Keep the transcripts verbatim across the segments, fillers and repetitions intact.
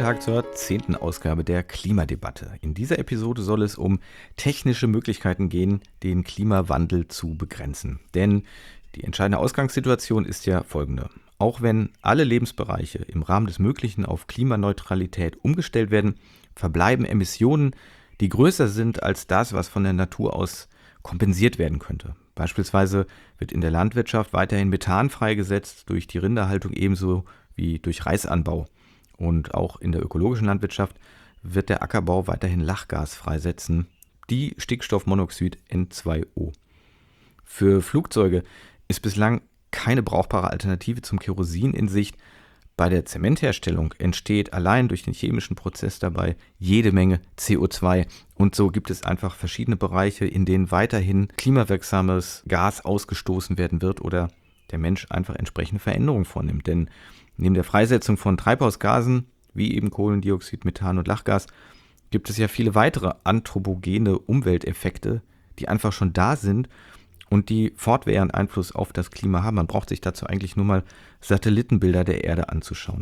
Tag zur zehnten Ausgabe der Klimadebatte. In dieser Episode soll es um technische Möglichkeiten gehen, den Klimawandel zu begrenzen. Denn die entscheidende Ausgangssituation ist ja folgende. Auch wenn alle Lebensbereiche im Rahmen des Möglichen auf Klimaneutralität umgestellt werden, verbleiben Emissionen, die größer sind als das, was von der Natur aus kompensiert werden könnte. Beispielsweise wird in der Landwirtschaft weiterhin Methan freigesetzt, durch die Rinderhaltung ebenso wie durch Reisanbau. Und auch in der ökologischen Landwirtschaft wird der Ackerbau weiterhin Lachgas freisetzen, die Stickstoffmonoxid N zwei O. Für Flugzeuge ist bislang keine brauchbare Alternative zum Kerosin in Sicht. Bei der Zementherstellung entsteht allein durch den chemischen Prozess dabei jede Menge C O zwei. Und so gibt es einfach verschiedene Bereiche, in denen weiterhin klimawirksames Gas ausgestoßen werden wird oder der Mensch einfach entsprechende Veränderungen vornimmt. Denn neben der Freisetzung von Treibhausgasen, wie eben Kohlendioxid, Methan und Lachgas, gibt es ja viele weitere anthropogene Umwelteffekte, die einfach schon da sind und die fortwährend Einfluss auf das Klima haben. Man braucht sich dazu eigentlich nur mal Satellitenbilder der Erde anzuschauen.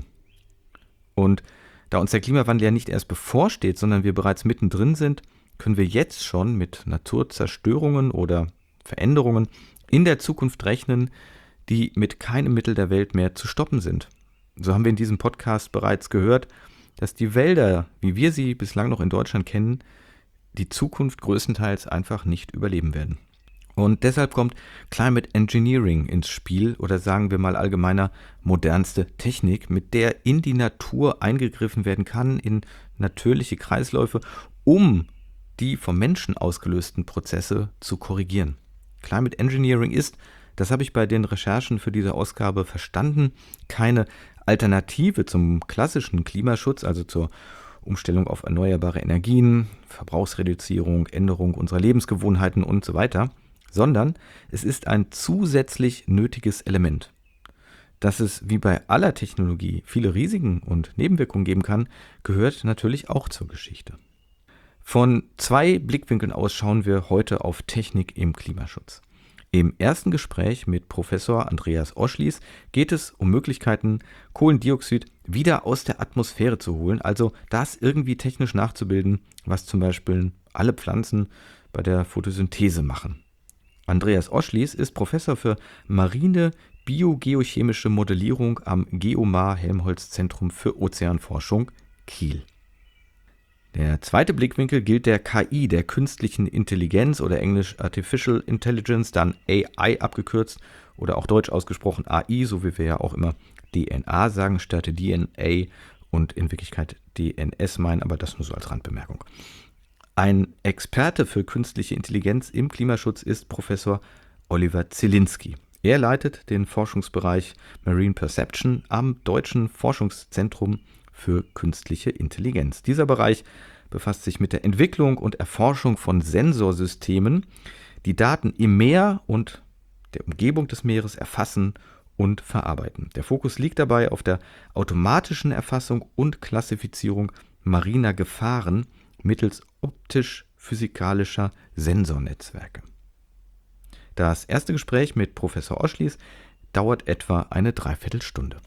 Und da uns der Klimawandel ja nicht erst bevorsteht, sondern wir bereits mittendrin sind, können wir jetzt schon mit Naturzerstörungen oder Veränderungen in der Zukunft rechnen, die mit keinem Mittel der Welt mehr zu stoppen sind. So haben wir in diesem Podcast bereits gehört, dass die Wälder, wie wir sie bislang noch in Deutschland kennen, die Zukunft größtenteils einfach nicht überleben werden. Und deshalb kommt Climate Engineering ins Spiel oder sagen wir mal allgemeiner modernste Technik, mit der in die Natur eingegriffen werden kann, in natürliche Kreisläufe, um die vom Menschen ausgelösten Prozesse zu korrigieren. Climate Engineering ist, das habe ich bei den Recherchen für diese Ausgabe verstanden, keine Alternative zum klassischen Klimaschutz, also zur Umstellung auf erneuerbare Energien, Verbrauchsreduzierung, Änderung unserer Lebensgewohnheiten und so weiter, sondern es ist ein zusätzlich nötiges Element. Dass es wie bei aller Technologie viele Risiken und Nebenwirkungen geben kann, gehört natürlich auch zur Geschichte. Von zwei Blickwinkeln aus schauen wir heute auf Technik im Klimaschutz. Im ersten Gespräch mit Professor Andreas Oschlies geht es um Möglichkeiten, Kohlendioxid wieder aus der Atmosphäre zu holen, also das irgendwie technisch nachzubilden, was zum Beispiel alle Pflanzen bei der Photosynthese machen. Andreas Oschlies ist Professor für marine biogeochemische Modellierung am Geomar-Helmholtz-Zentrum für Ozeanforschung Kiel. Der zweite Blickwinkel gilt der K I, der künstlichen Intelligenz oder englisch Artificial Intelligence, dann A I abgekürzt oder auch deutsch ausgesprochen A I, so wie wir ja auch immer D N A sagen statt D N A und in Wirklichkeit D N S meinen, aber das nur so als Randbemerkung. Ein Experte für künstliche Intelligenz im Klimaschutz ist Professor Oliver Zielinski. Er leitet den Forschungsbereich Marine Perception am Deutschen Forschungszentrum für künstliche Intelligenz. Dieser Bereich befasst sich mit der Entwicklung und Erforschung von Sensorsystemen, die Daten im Meer und der Umgebung des Meeres erfassen und verarbeiten. Der Fokus liegt dabei auf der automatischen Erfassung und Klassifizierung mariner Gefahren mittels optisch-physikalischer Sensornetzwerke. Das erste Gespräch mit Professor Oschlies dauert etwa eine Dreiviertelstunde.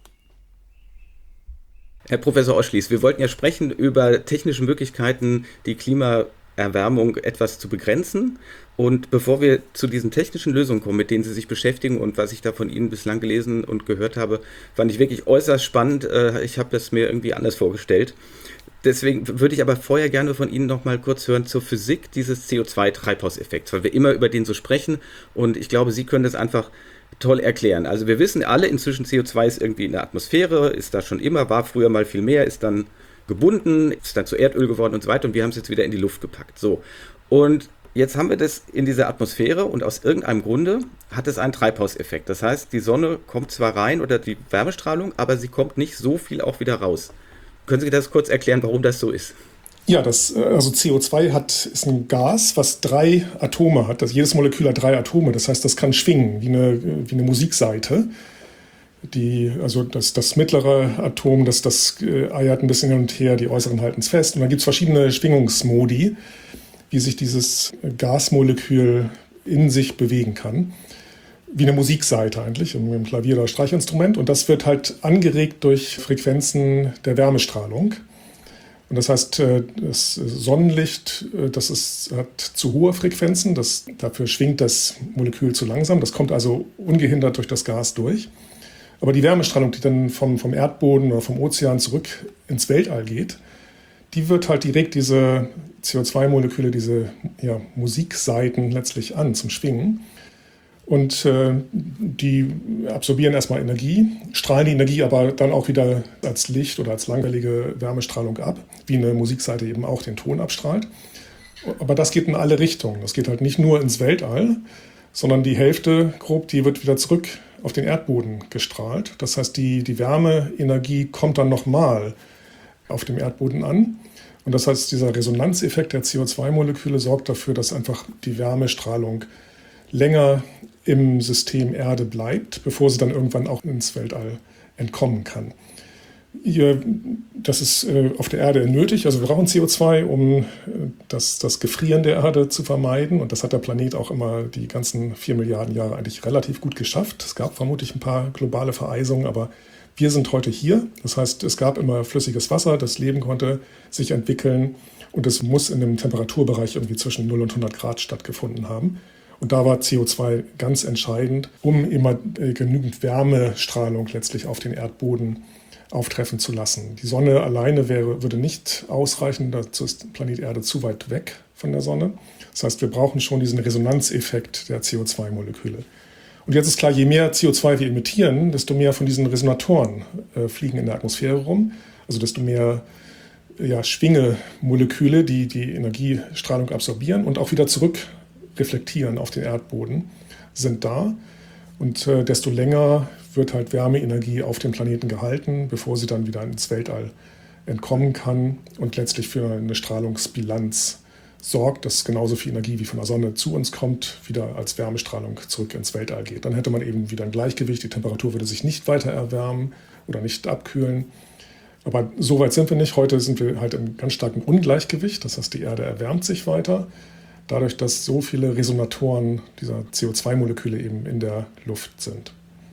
Herr Professor Oschlies, wir wollten ja sprechen über technische Möglichkeiten, die Klimaerwärmung etwas zu begrenzen. Und bevor wir zu diesen technischen Lösungen kommen, mit denen Sie sich beschäftigen und was ich da von Ihnen bislang gelesen und gehört habe, fand ich wirklich äußerst spannend. Ich habe das mir irgendwie anders vorgestellt. Deswegen würde ich aber vorher gerne von Ihnen noch mal kurz hören zur Physik dieses C O zwei Treibhauseffekts, weil wir immer über den so sprechen und ich glaube, Sie können das einfach toll erklären. Also wir wissen alle inzwischen, C O zwei ist irgendwie in der Atmosphäre, ist da schon immer, war früher mal viel mehr, ist dann gebunden, ist dann zu Erdöl geworden und so weiter und wir haben es jetzt wieder in die Luft gepackt. So. Und jetzt haben wir das in dieser Atmosphäre und aus irgendeinem Grunde hat es einen Treibhauseffekt. Das heißt, die Sonne kommt zwar rein oder die Wärmestrahlung, aber sie kommt nicht so viel auch wieder raus. Können Sie das kurz erklären, warum das so ist? Ja, das, also C O zwei hat, ist ein Gas, was drei Atome hat. Also jedes Molekül hat drei Atome. Das heißt, das kann schwingen, wie eine, wie eine Musikseite. Die, also das, das mittlere Atom, das, das eiert ein bisschen hin und her, die äußeren halten es fest. Und dann gibt es verschiedene Schwingungsmodi, wie sich dieses Gasmolekül in sich bewegen kann. Wie eine Musikseite eigentlich, im Klavier- oder Streichinstrument. Und das wird halt angeregt durch Frequenzen der Wärmestrahlung. Und das heißt, das Sonnenlicht, das ist, hat zu hohe Frequenzen, das, dafür schwingt das Molekül zu langsam. Das kommt also ungehindert durch das Gas durch. Aber die Wärmestrahlung, die dann vom, vom Erdboden oder vom Ozean zurück ins Weltall geht, die wird halt direkt diese C O zwei Moleküle, diese ja, Musiksaiten letztlich an zum Schwingen. Und äh, die absorbieren erstmal Energie, strahlen die Energie aber dann auch wieder als Licht oder als langwellige Wärmestrahlung ab, wie eine Musikseite eben auch den Ton abstrahlt. Aber das geht in alle Richtungen. Das geht halt nicht nur ins Weltall, sondern die Hälfte grob, die wird wieder zurück auf den Erdboden gestrahlt. Das heißt, die, die Wärmeenergie kommt dann nochmal auf dem Erdboden an. Und das heißt, dieser Resonanzeffekt der C O zwei Moleküle sorgt dafür, dass einfach die Wärmestrahlung länger im System Erde bleibt, bevor sie dann irgendwann auch ins Weltall entkommen kann. Hier, das ist äh, auf der Erde nötig. Also wir brauchen C O zwei, um äh, das, das Gefrieren der Erde zu vermeiden. Und das hat der Planet auch immer die ganzen vier Milliarden Jahre eigentlich relativ gut geschafft. Es gab vermutlich ein paar globale Vereisungen, aber wir sind heute hier. Das heißt, es gab immer flüssiges Wasser, das Leben konnte sich entwickeln und es muss in einem Temperaturbereich irgendwie zwischen null und hundert Grad stattgefunden haben. Und da war C O zwei ganz entscheidend, um immer äh, genügend Wärmestrahlung letztlich auf den Erdboden auftreffen zu lassen. Die Sonne alleine wäre, würde nicht ausreichen, dazu ist Planet Erde zu weit weg von der Sonne. Das heißt, wir brauchen schon diesen Resonanzeffekt der C O zwei Moleküle. Und jetzt ist klar, je mehr C O zwei wir emittieren, desto mehr von diesen Resonatoren äh, fliegen in der Atmosphäre rum. Also desto mehr ja, Schwingemoleküle, die die Energiestrahlung absorbieren und auch wieder zurück reflektieren auf den Erdboden, sind da. Und äh, desto länger wird halt Wärmeenergie auf dem Planeten gehalten, bevor sie dann wieder ins Weltall entkommen kann und letztlich für eine Strahlungsbilanz sorgt, dass genauso viel Energie wie von der Sonne zu uns kommt, wieder als Wärmestrahlung zurück ins Weltall geht. Dann hätte man eben wieder ein Gleichgewicht, die Temperatur würde sich nicht weiter erwärmen oder nicht abkühlen. Aber so weit sind wir nicht. Heute sind wir halt im ganz starken Ungleichgewicht, das heißt, die Erde erwärmt sich weiter, dadurch, dass so viele Resonatoren dieser C O zwei Moleküle eben in der Luft sind.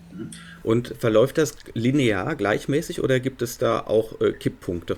Und verläuft das linear gleichmäßig oder gibt es da auch äh, Kipppunkte?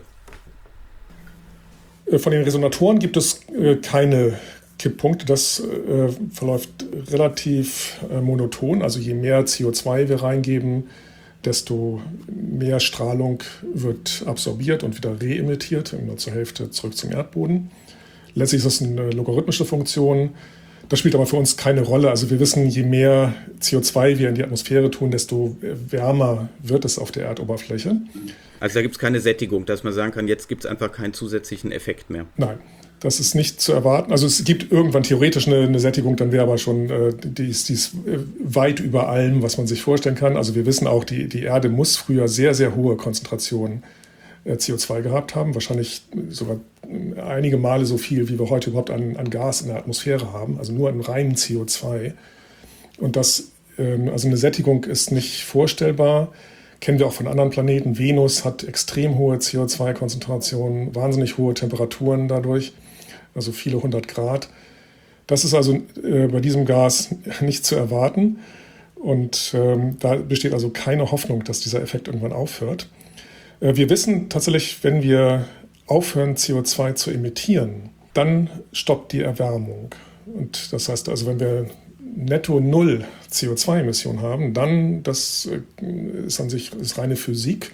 Von den Resonatoren gibt es äh, keine Kipppunkte. Das äh, verläuft relativ äh, monoton. Also je mehr C O zwei wir reingeben, desto mehr Strahlung wird absorbiert und wieder reemittiert, nur zur Hälfte zurück zum Erdboden. Letztlich ist das eine logarithmische Funktion. Das spielt aber für uns keine Rolle. Also wir wissen, je mehr C O zwei wir in die Atmosphäre tun, desto wärmer wird es auf der Erdoberfläche. Also da gibt es keine Sättigung, dass man sagen kann, jetzt gibt es einfach keinen zusätzlichen Effekt mehr. Nein, das ist nicht zu erwarten. Also es gibt irgendwann theoretisch eine, eine Sättigung, dann wäre aber schon, äh, die ist, die ist weit über allem, was man sich vorstellen kann. Also wir wissen auch, die, die Erde muss früher sehr, sehr hohe Konzentrationen C O zwei gehabt haben, wahrscheinlich sogar einige Male so viel, wie wir heute überhaupt an, an Gas in der Atmosphäre haben, also nur an reinen C O zwei. Und das, ähm, also eine Sättigung ist nicht vorstellbar, kennen wir auch von anderen Planeten. Venus hat extrem hohe C O zwei Konzentrationen, wahnsinnig hohe Temperaturen dadurch, also viele hundert Grad. Das ist also äh, bei diesem Gas nicht zu erwarten und ähm, da besteht also keine Hoffnung, dass dieser Effekt irgendwann aufhört. Wir wissen tatsächlich, wenn wir aufhören, C O zwei zu emittieren, dann stoppt die Erwärmung. Und das heißt also, wenn wir netto null C O zwei Emissionen haben, dann, das ist an sich ist reine Physik,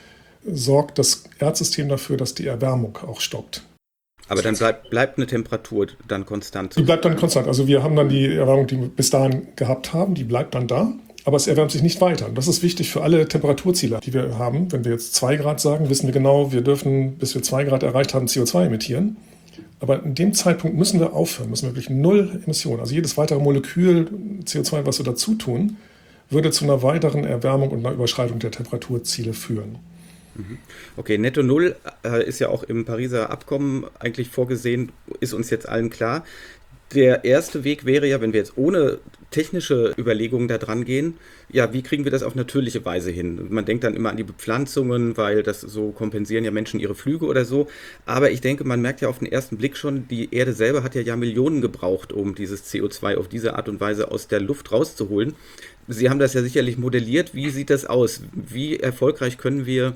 sorgt das Erdsystem dafür, dass die Erwärmung auch stoppt. Aber dann bleibt, bleibt eine Temperatur dann konstant? Die bleibt dann konstant. Also wir haben dann die Erwärmung, die wir bis dahin gehabt haben, die bleibt dann da. Aber es erwärmt sich nicht weiter. Und das ist wichtig für alle Temperaturziele, die wir haben. Wenn wir jetzt zwei Grad sagen, wissen wir genau, wir dürfen, bis wir zwei Grad erreicht haben, C O zwei emittieren. Aber in dem Zeitpunkt müssen wir aufhören, müssen wir wirklich null Emissionen. Also jedes weitere Molekül C O zwei, was wir dazu tun, würde zu einer weiteren Erwärmung und einer Überschreitung der Temperaturziele führen. Okay, Netto Null äh, ist ja auch im Pariser Abkommen eigentlich vorgesehen, ist uns jetzt allen klar. Der erste Weg wäre ja, wenn wir jetzt ohne technische Überlegungen da dran gehen, ja, wie kriegen wir das auf natürliche Weise hin? Man denkt dann immer an die Bepflanzungen, weil das so kompensieren ja Menschen ihre Flüge oder so. Aber ich denke, man merkt ja auf den ersten Blick schon, die Erde selber hat ja Jahrmillionen gebraucht, um dieses C O zwei auf diese Art und Weise aus der Luft rauszuholen. Sie haben das ja sicherlich modelliert. Wie sieht das aus? Wie erfolgreich können wir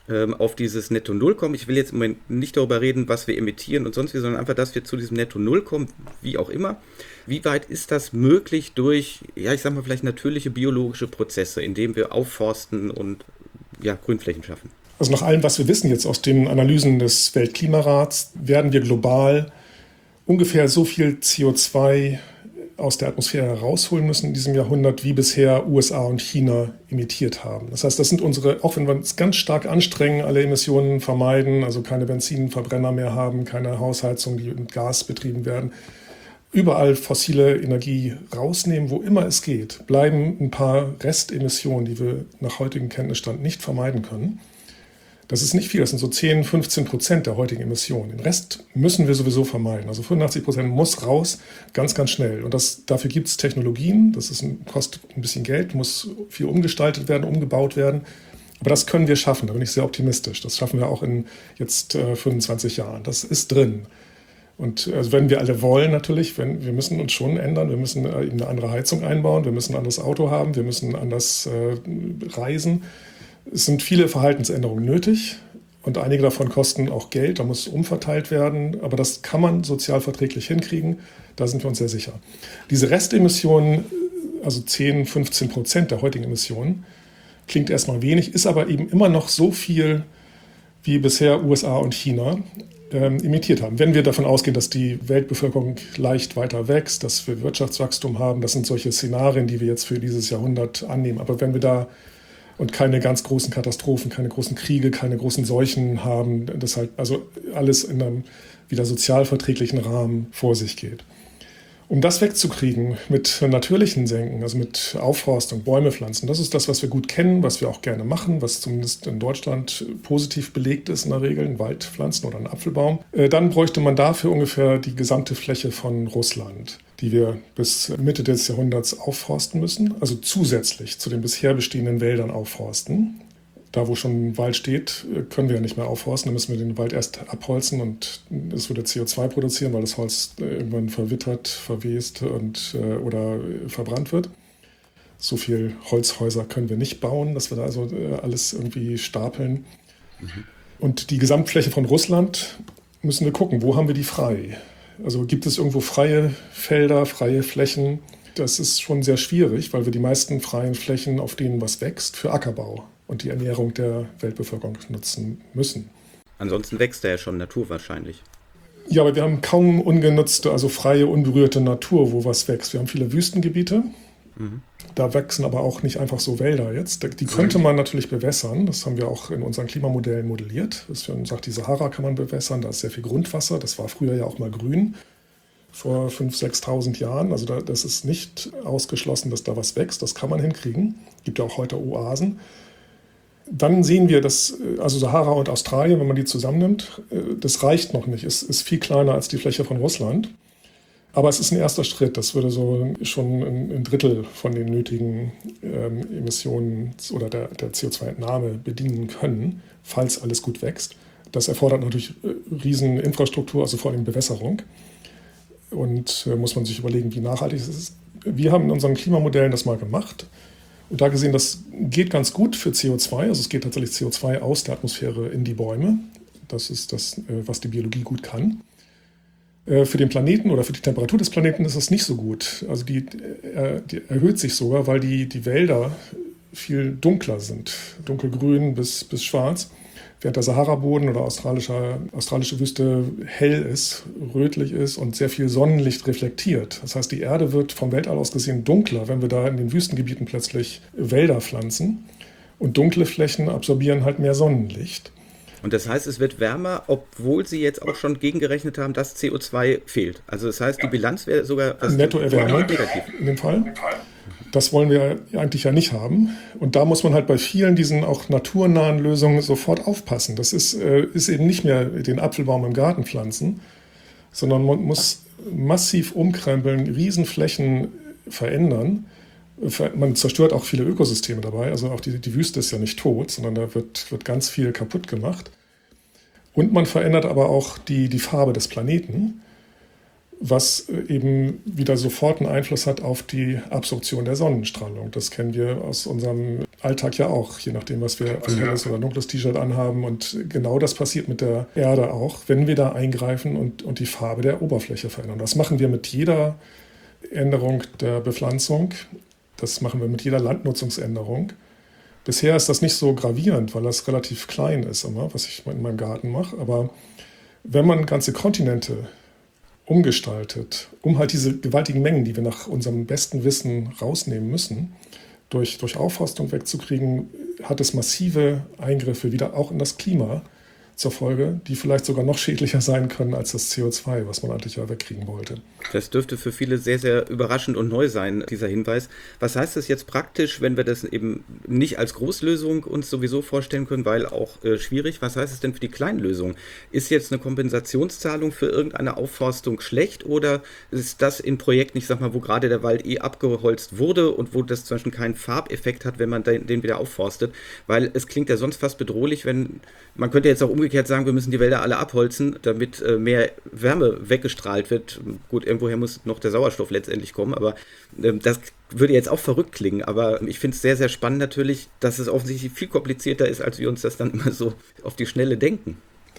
ähm, auf dieses Netto Null kommen. Ich will jetzt im Moment nicht darüber reden, was wir emittieren und sonst wie, sondern einfach, dass wir zu diesem Netto Null kommen, wie auch immer. Wie weit ist das möglich durch, ja, ich sag mal, vielleicht natürliche biologische Prozesse, indem wir aufforsten und ja, Grünflächen schaffen? Also nach allem, was wir wissen jetzt aus den Analysen des Weltklimarats, werden wir global ungefähr so viel C O zwei aus der Atmosphäre herausholen müssen in diesem Jahrhundert, wie bisher U S A und China emittiert haben. Das heißt, das sind unsere, auch wenn wir uns ganz stark anstrengen, alle Emissionen vermeiden, also keine Benzinverbrenner mehr haben, keine Hausheizung, die mit Gas betrieben werden, überall fossile Energie rausnehmen, wo immer es geht, bleiben ein paar Restemissionen, die wir nach heutigem Kenntnisstand nicht vermeiden können. Das ist nicht viel, das sind so zehn, fünfzehn Prozent der heutigen Emissionen. Den Rest müssen wir sowieso vermeiden. Also fünfundachtzig Prozent muss raus, ganz, ganz schnell. Und das, dafür gibt es Technologien, das ist ein, kostet ein bisschen Geld, muss viel umgestaltet werden, umgebaut werden. Aber das können wir schaffen, da bin ich sehr optimistisch. Das schaffen wir auch in jetzt äh, fünfundzwanzig Jahren. Das ist drin. Und also wenn wir alle wollen natürlich, wenn, wir müssen uns schon ändern, wir müssen äh, eine andere Heizung einbauen, wir müssen ein anderes Auto haben, wir müssen anders äh, reisen. Es sind viele Verhaltensänderungen nötig und einige davon kosten auch Geld, da muss umverteilt werden, aber das kann man sozial verträglich hinkriegen, da sind wir uns sehr sicher. Diese Restemissionen, also zehn, fünfzehn Prozent der heutigen Emissionen, klingt erstmal wenig, ist aber eben immer noch so viel, wie bisher U S A und China ähm, emittiert haben. Wenn wir davon ausgehen, dass die Weltbevölkerung leicht weiter wächst, dass wir Wirtschaftswachstum haben, das sind solche Szenarien, die wir jetzt für dieses Jahrhundert annehmen. Aber wenn wir da und keine ganz großen Katastrophen, keine großen Kriege, keine großen Seuchen haben, dass halt also alles in einem wieder sozialverträglichen Rahmen vor sich geht. Um das wegzukriegen mit natürlichen Senken, also mit Aufforstung, Bäume pflanzen, das ist das, was wir gut kennen, was wir auch gerne machen, was zumindest in Deutschland positiv belegt ist in der Regel, ein Wald pflanzen oder ein Apfelbaum. Dann bräuchte man dafür ungefähr die gesamte Fläche von Russland, die wir bis Mitte des Jahrhunderts aufforsten müssen, also zusätzlich zu den bisher bestehenden Wäldern aufforsten. Da, wo schon ein Wald steht, können wir ja nicht mehr aufforsten, dann müssen wir den Wald erst abholzen und es würde C O zwei produzieren, weil das Holz irgendwann verwittert, verwest und, oder verbrannt wird. So viel Holzhäuser können wir nicht bauen, dass wir da also alles irgendwie stapeln. Mhm. Und die Gesamtfläche von Russland müssen wir gucken, wo haben wir die frei? Also gibt es irgendwo freie Felder, freie Flächen? Das ist schon sehr schwierig, weil wir die meisten freien Flächen, auf denen was wächst, für Ackerbau und die Ernährung der Weltbevölkerung nutzen müssen. Ansonsten wächst da ja schon Natur wahrscheinlich. Ja, aber wir haben kaum ungenutzte, also freie, unberührte Natur, wo was wächst. Wir haben viele Wüstengebiete. Mhm. Da wachsen aber auch nicht einfach so Wälder jetzt. Die könnte man natürlich bewässern. Das haben wir auch in unseren Klimamodellen modelliert. Man sagt, die Sahara kann man bewässern. Da ist sehr viel Grundwasser. Das war früher ja auch mal grün. Vor fünftausend, sechstausend Jahren. Also da, das ist nicht ausgeschlossen, dass da was wächst. Das kann man hinkriegen. Es gibt ja auch heute Oasen. Dann sehen wir, dass also Sahara und Australien, wenn man die zusammennimmt, das reicht noch nicht. Es ist viel kleiner als die Fläche von Russland. Aber es ist ein erster Schritt. Das würde so schon ein Drittel von den nötigen ähm, Emissionen oder der, der C O zwei Entnahme bedienen können, falls alles gut wächst. Das erfordert natürlich riesen Infrastruktur, also vor allem Bewässerung. Und äh, muss man sich überlegen, wie nachhaltig es ist. Wir haben in unseren Klimamodellen das mal gemacht und da gesehen, das geht ganz gut für C O zwei. Also es geht tatsächlich C O zwei aus der Atmosphäre in die Bäume. Das ist das, äh, was die Biologie gut kann. Äh, für den Planeten oder für die Temperatur des Planeten ist das nicht so gut. Also die, äh, die erhöht sich sogar, weil die, die Wälder viel dunkler sind. Dunkelgrün bis, bis schwarz. Während der Sahara-Boden oder australische, australische Wüste hell ist, rötlich ist und sehr viel Sonnenlicht reflektiert. Das heißt, die Erde wird vom Weltall aus gesehen dunkler, wenn wir da in den Wüstengebieten plötzlich Wälder pflanzen. Und dunkle Flächen absorbieren halt mehr Sonnenlicht. Und das heißt, es wird wärmer, obwohl Sie jetzt auch schon gegengerechnet haben, dass C O zwei fehlt. Also das heißt, die Bilanz wäre sogar Nettoerwärmung in dem Fall. Das wollen wir eigentlich ja nicht haben. Und da muss man halt bei vielen diesen auch naturnahen Lösungen sofort aufpassen. Das ist, äh, ist eben nicht mehr den Apfelbaum im Garten pflanzen, sondern man muss massiv umkrempeln, Riesenflächen verändern. Man zerstört auch viele Ökosysteme dabei. Also auch die, die Wüste ist ja nicht tot, sondern da wird, wird ganz viel kaputt gemacht. Und man verändert aber auch die, die Farbe des Planeten, was eben wieder sofort einen Einfluss hat auf die Absorption der Sonnenstrahlung. Das kennen wir aus unserem Alltag ja auch, je nachdem, was wir für ein helles oder dunkles T-Shirt anhaben. Und genau das passiert mit der Erde auch, wenn wir da eingreifen und, und die Farbe der Oberfläche verändern. Das machen wir mit jeder Änderung der Bepflanzung. Das machen wir mit jeder Landnutzungsänderung. Bisher ist das nicht so gravierend, weil das relativ klein ist, immer, was ich in meinem Garten mache. Aber wenn man ganze Kontinente umgestaltet, um halt diese gewaltigen Mengen, die wir nach unserem besten Wissen rausnehmen müssen, durch, durch Aufforstung wegzukriegen, hat es massive Eingriffe wieder auch in das Klima zur Folge, die vielleicht sogar noch schädlicher sein können als das C O zwei, was man eigentlich ja wegkriegen wollte. Das dürfte für viele sehr, sehr überraschend und neu sein, dieser Hinweis. Was heißt das jetzt praktisch, wenn wir das eben nicht als Großlösung uns sowieso vorstellen können, weil auch äh, schwierig? Was heißt es denn für die Kleinlösung? Ist jetzt eine Kompensationszahlung für irgendeine Aufforstung schlecht oder ist das in Projekten, ich sag mal, wo gerade der Wald eh abgeholzt wurde und wo das zum Beispiel keinen Farbeffekt hat, wenn man den, den wieder aufforstet? Weil es klingt ja sonst fast bedrohlich, wenn, man könnte jetzt auch umgekehrt sagen, wir müssen die Wälder alle abholzen, damit äh, mehr Wärme weggestrahlt wird. Gut, irgendwoher muss noch der Sauerstoff letztendlich kommen, aber äh, das würde jetzt auch verrückt klingen, aber ich finde es sehr, sehr spannend natürlich, dass es offensichtlich viel komplizierter ist, als wir uns das dann immer so auf die Schnelle denken.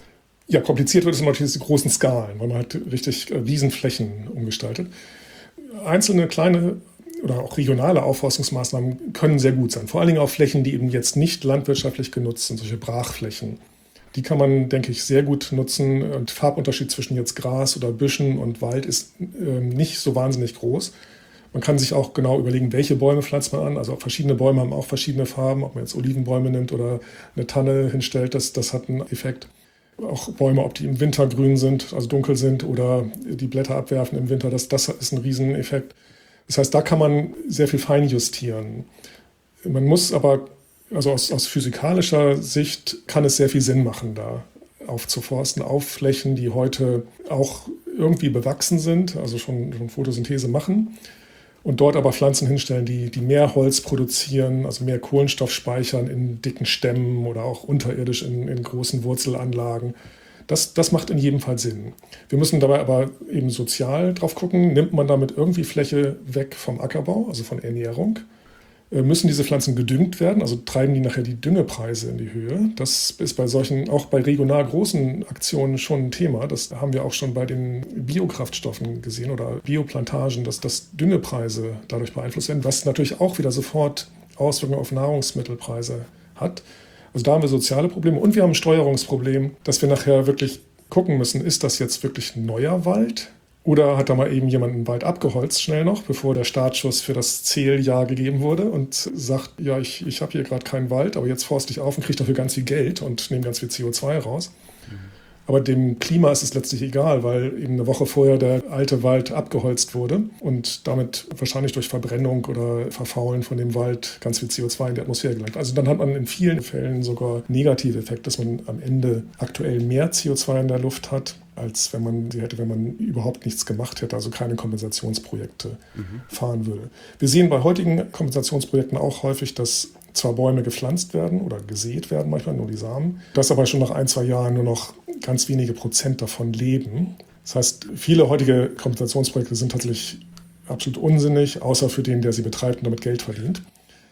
Ja, kompliziert wird es immer natürlich in großen Skalen, weil man halt richtig Riesenflächen umgestaltet. Einzelne kleine oder auch regionale Aufforstungsmaßnahmen können sehr gut sein, vor allen Dingen auf Flächen, die eben jetzt nicht landwirtschaftlich genutzt sind, solche Brachflächen. Die kann man, denke ich, sehr gut nutzen. Und der Farbunterschied zwischen jetzt Gras oder Büschen und Wald ist äh, nicht so wahnsinnig groß. Man kann sich auch genau überlegen, welche Bäume pflanzt man an. Also verschiedene Bäume haben auch verschiedene Farben. Ob man jetzt Olivenbäume nimmt oder eine Tanne hinstellt, das, das hat einen Effekt. Auch Bäume, ob die im Winter grün sind, also dunkel sind oder die Blätter abwerfen im Winter, das, das ist ein Rieseneffekt. Das heißt, da kann man sehr viel feinjustieren. Man muss aber... Also aus, aus physikalischer Sicht kann es sehr viel Sinn machen, da aufzuforsten, auf Flächen, die heute auch irgendwie bewachsen sind, also schon, schon Photosynthese machen und dort aber Pflanzen hinstellen, die, die mehr Holz produzieren, also mehr Kohlenstoff speichern in dicken Stämmen oder auch unterirdisch in, in großen Wurzelanlagen. Das, das macht in jedem Fall Sinn. Wir müssen dabei aber eben sozial drauf gucken, nimmt man damit irgendwie Fläche weg vom Ackerbau, also von Ernährung? Müssen diese Pflanzen gedüngt werden, also treiben die nachher die Düngepreise in die Höhe. Das ist bei solchen, auch bei regional großen Aktionen schon ein Thema. Das haben wir auch schon bei den Biokraftstoffen gesehen oder Bioplantagen, dass das Düngepreise dadurch beeinflusst werden, was natürlich auch wieder sofort Auswirkungen auf Nahrungsmittelpreise hat. Also da haben wir soziale Probleme und wir haben ein Steuerungsproblem, dass wir nachher wirklich gucken müssen, ist das jetzt wirklich neuer Wald? Oder hat da mal eben jemand einen Wald abgeholzt, schnell noch, bevor der Startschuss für das Zähljahr gegeben wurde und sagt, ja, ich, ich habe hier gerade keinen Wald, aber jetzt forste ich auf und kriege dafür ganz viel Geld und nehme ganz viel C O zwei raus. Mhm. Aber dem Klima ist es letztlich egal, weil eben eine Woche vorher der alte Wald abgeholzt wurde und damit wahrscheinlich durch Verbrennung oder Verfaulen von dem Wald ganz viel C O zwei in die Atmosphäre gelangt. Also dann hat man in vielen Fällen sogar negative Effekte, dass man am Ende aktuell mehr C O zwei in der Luft hat, als wenn man sie hätte, wenn man überhaupt nichts gemacht hätte, also keine Kompensationsprojekte mhm. fahren würde. Wir sehen bei heutigen Kompensationsprojekten auch häufig, dass zwar Bäume gepflanzt werden oder gesät werden, manchmal nur die Samen, dass aber schon nach ein, zwei Jahren nur noch ganz wenige Prozent davon leben. Das heißt, viele heutige Kompensationsprojekte sind tatsächlich absolut unsinnig, außer für den, der sie betreibt und damit Geld verdient.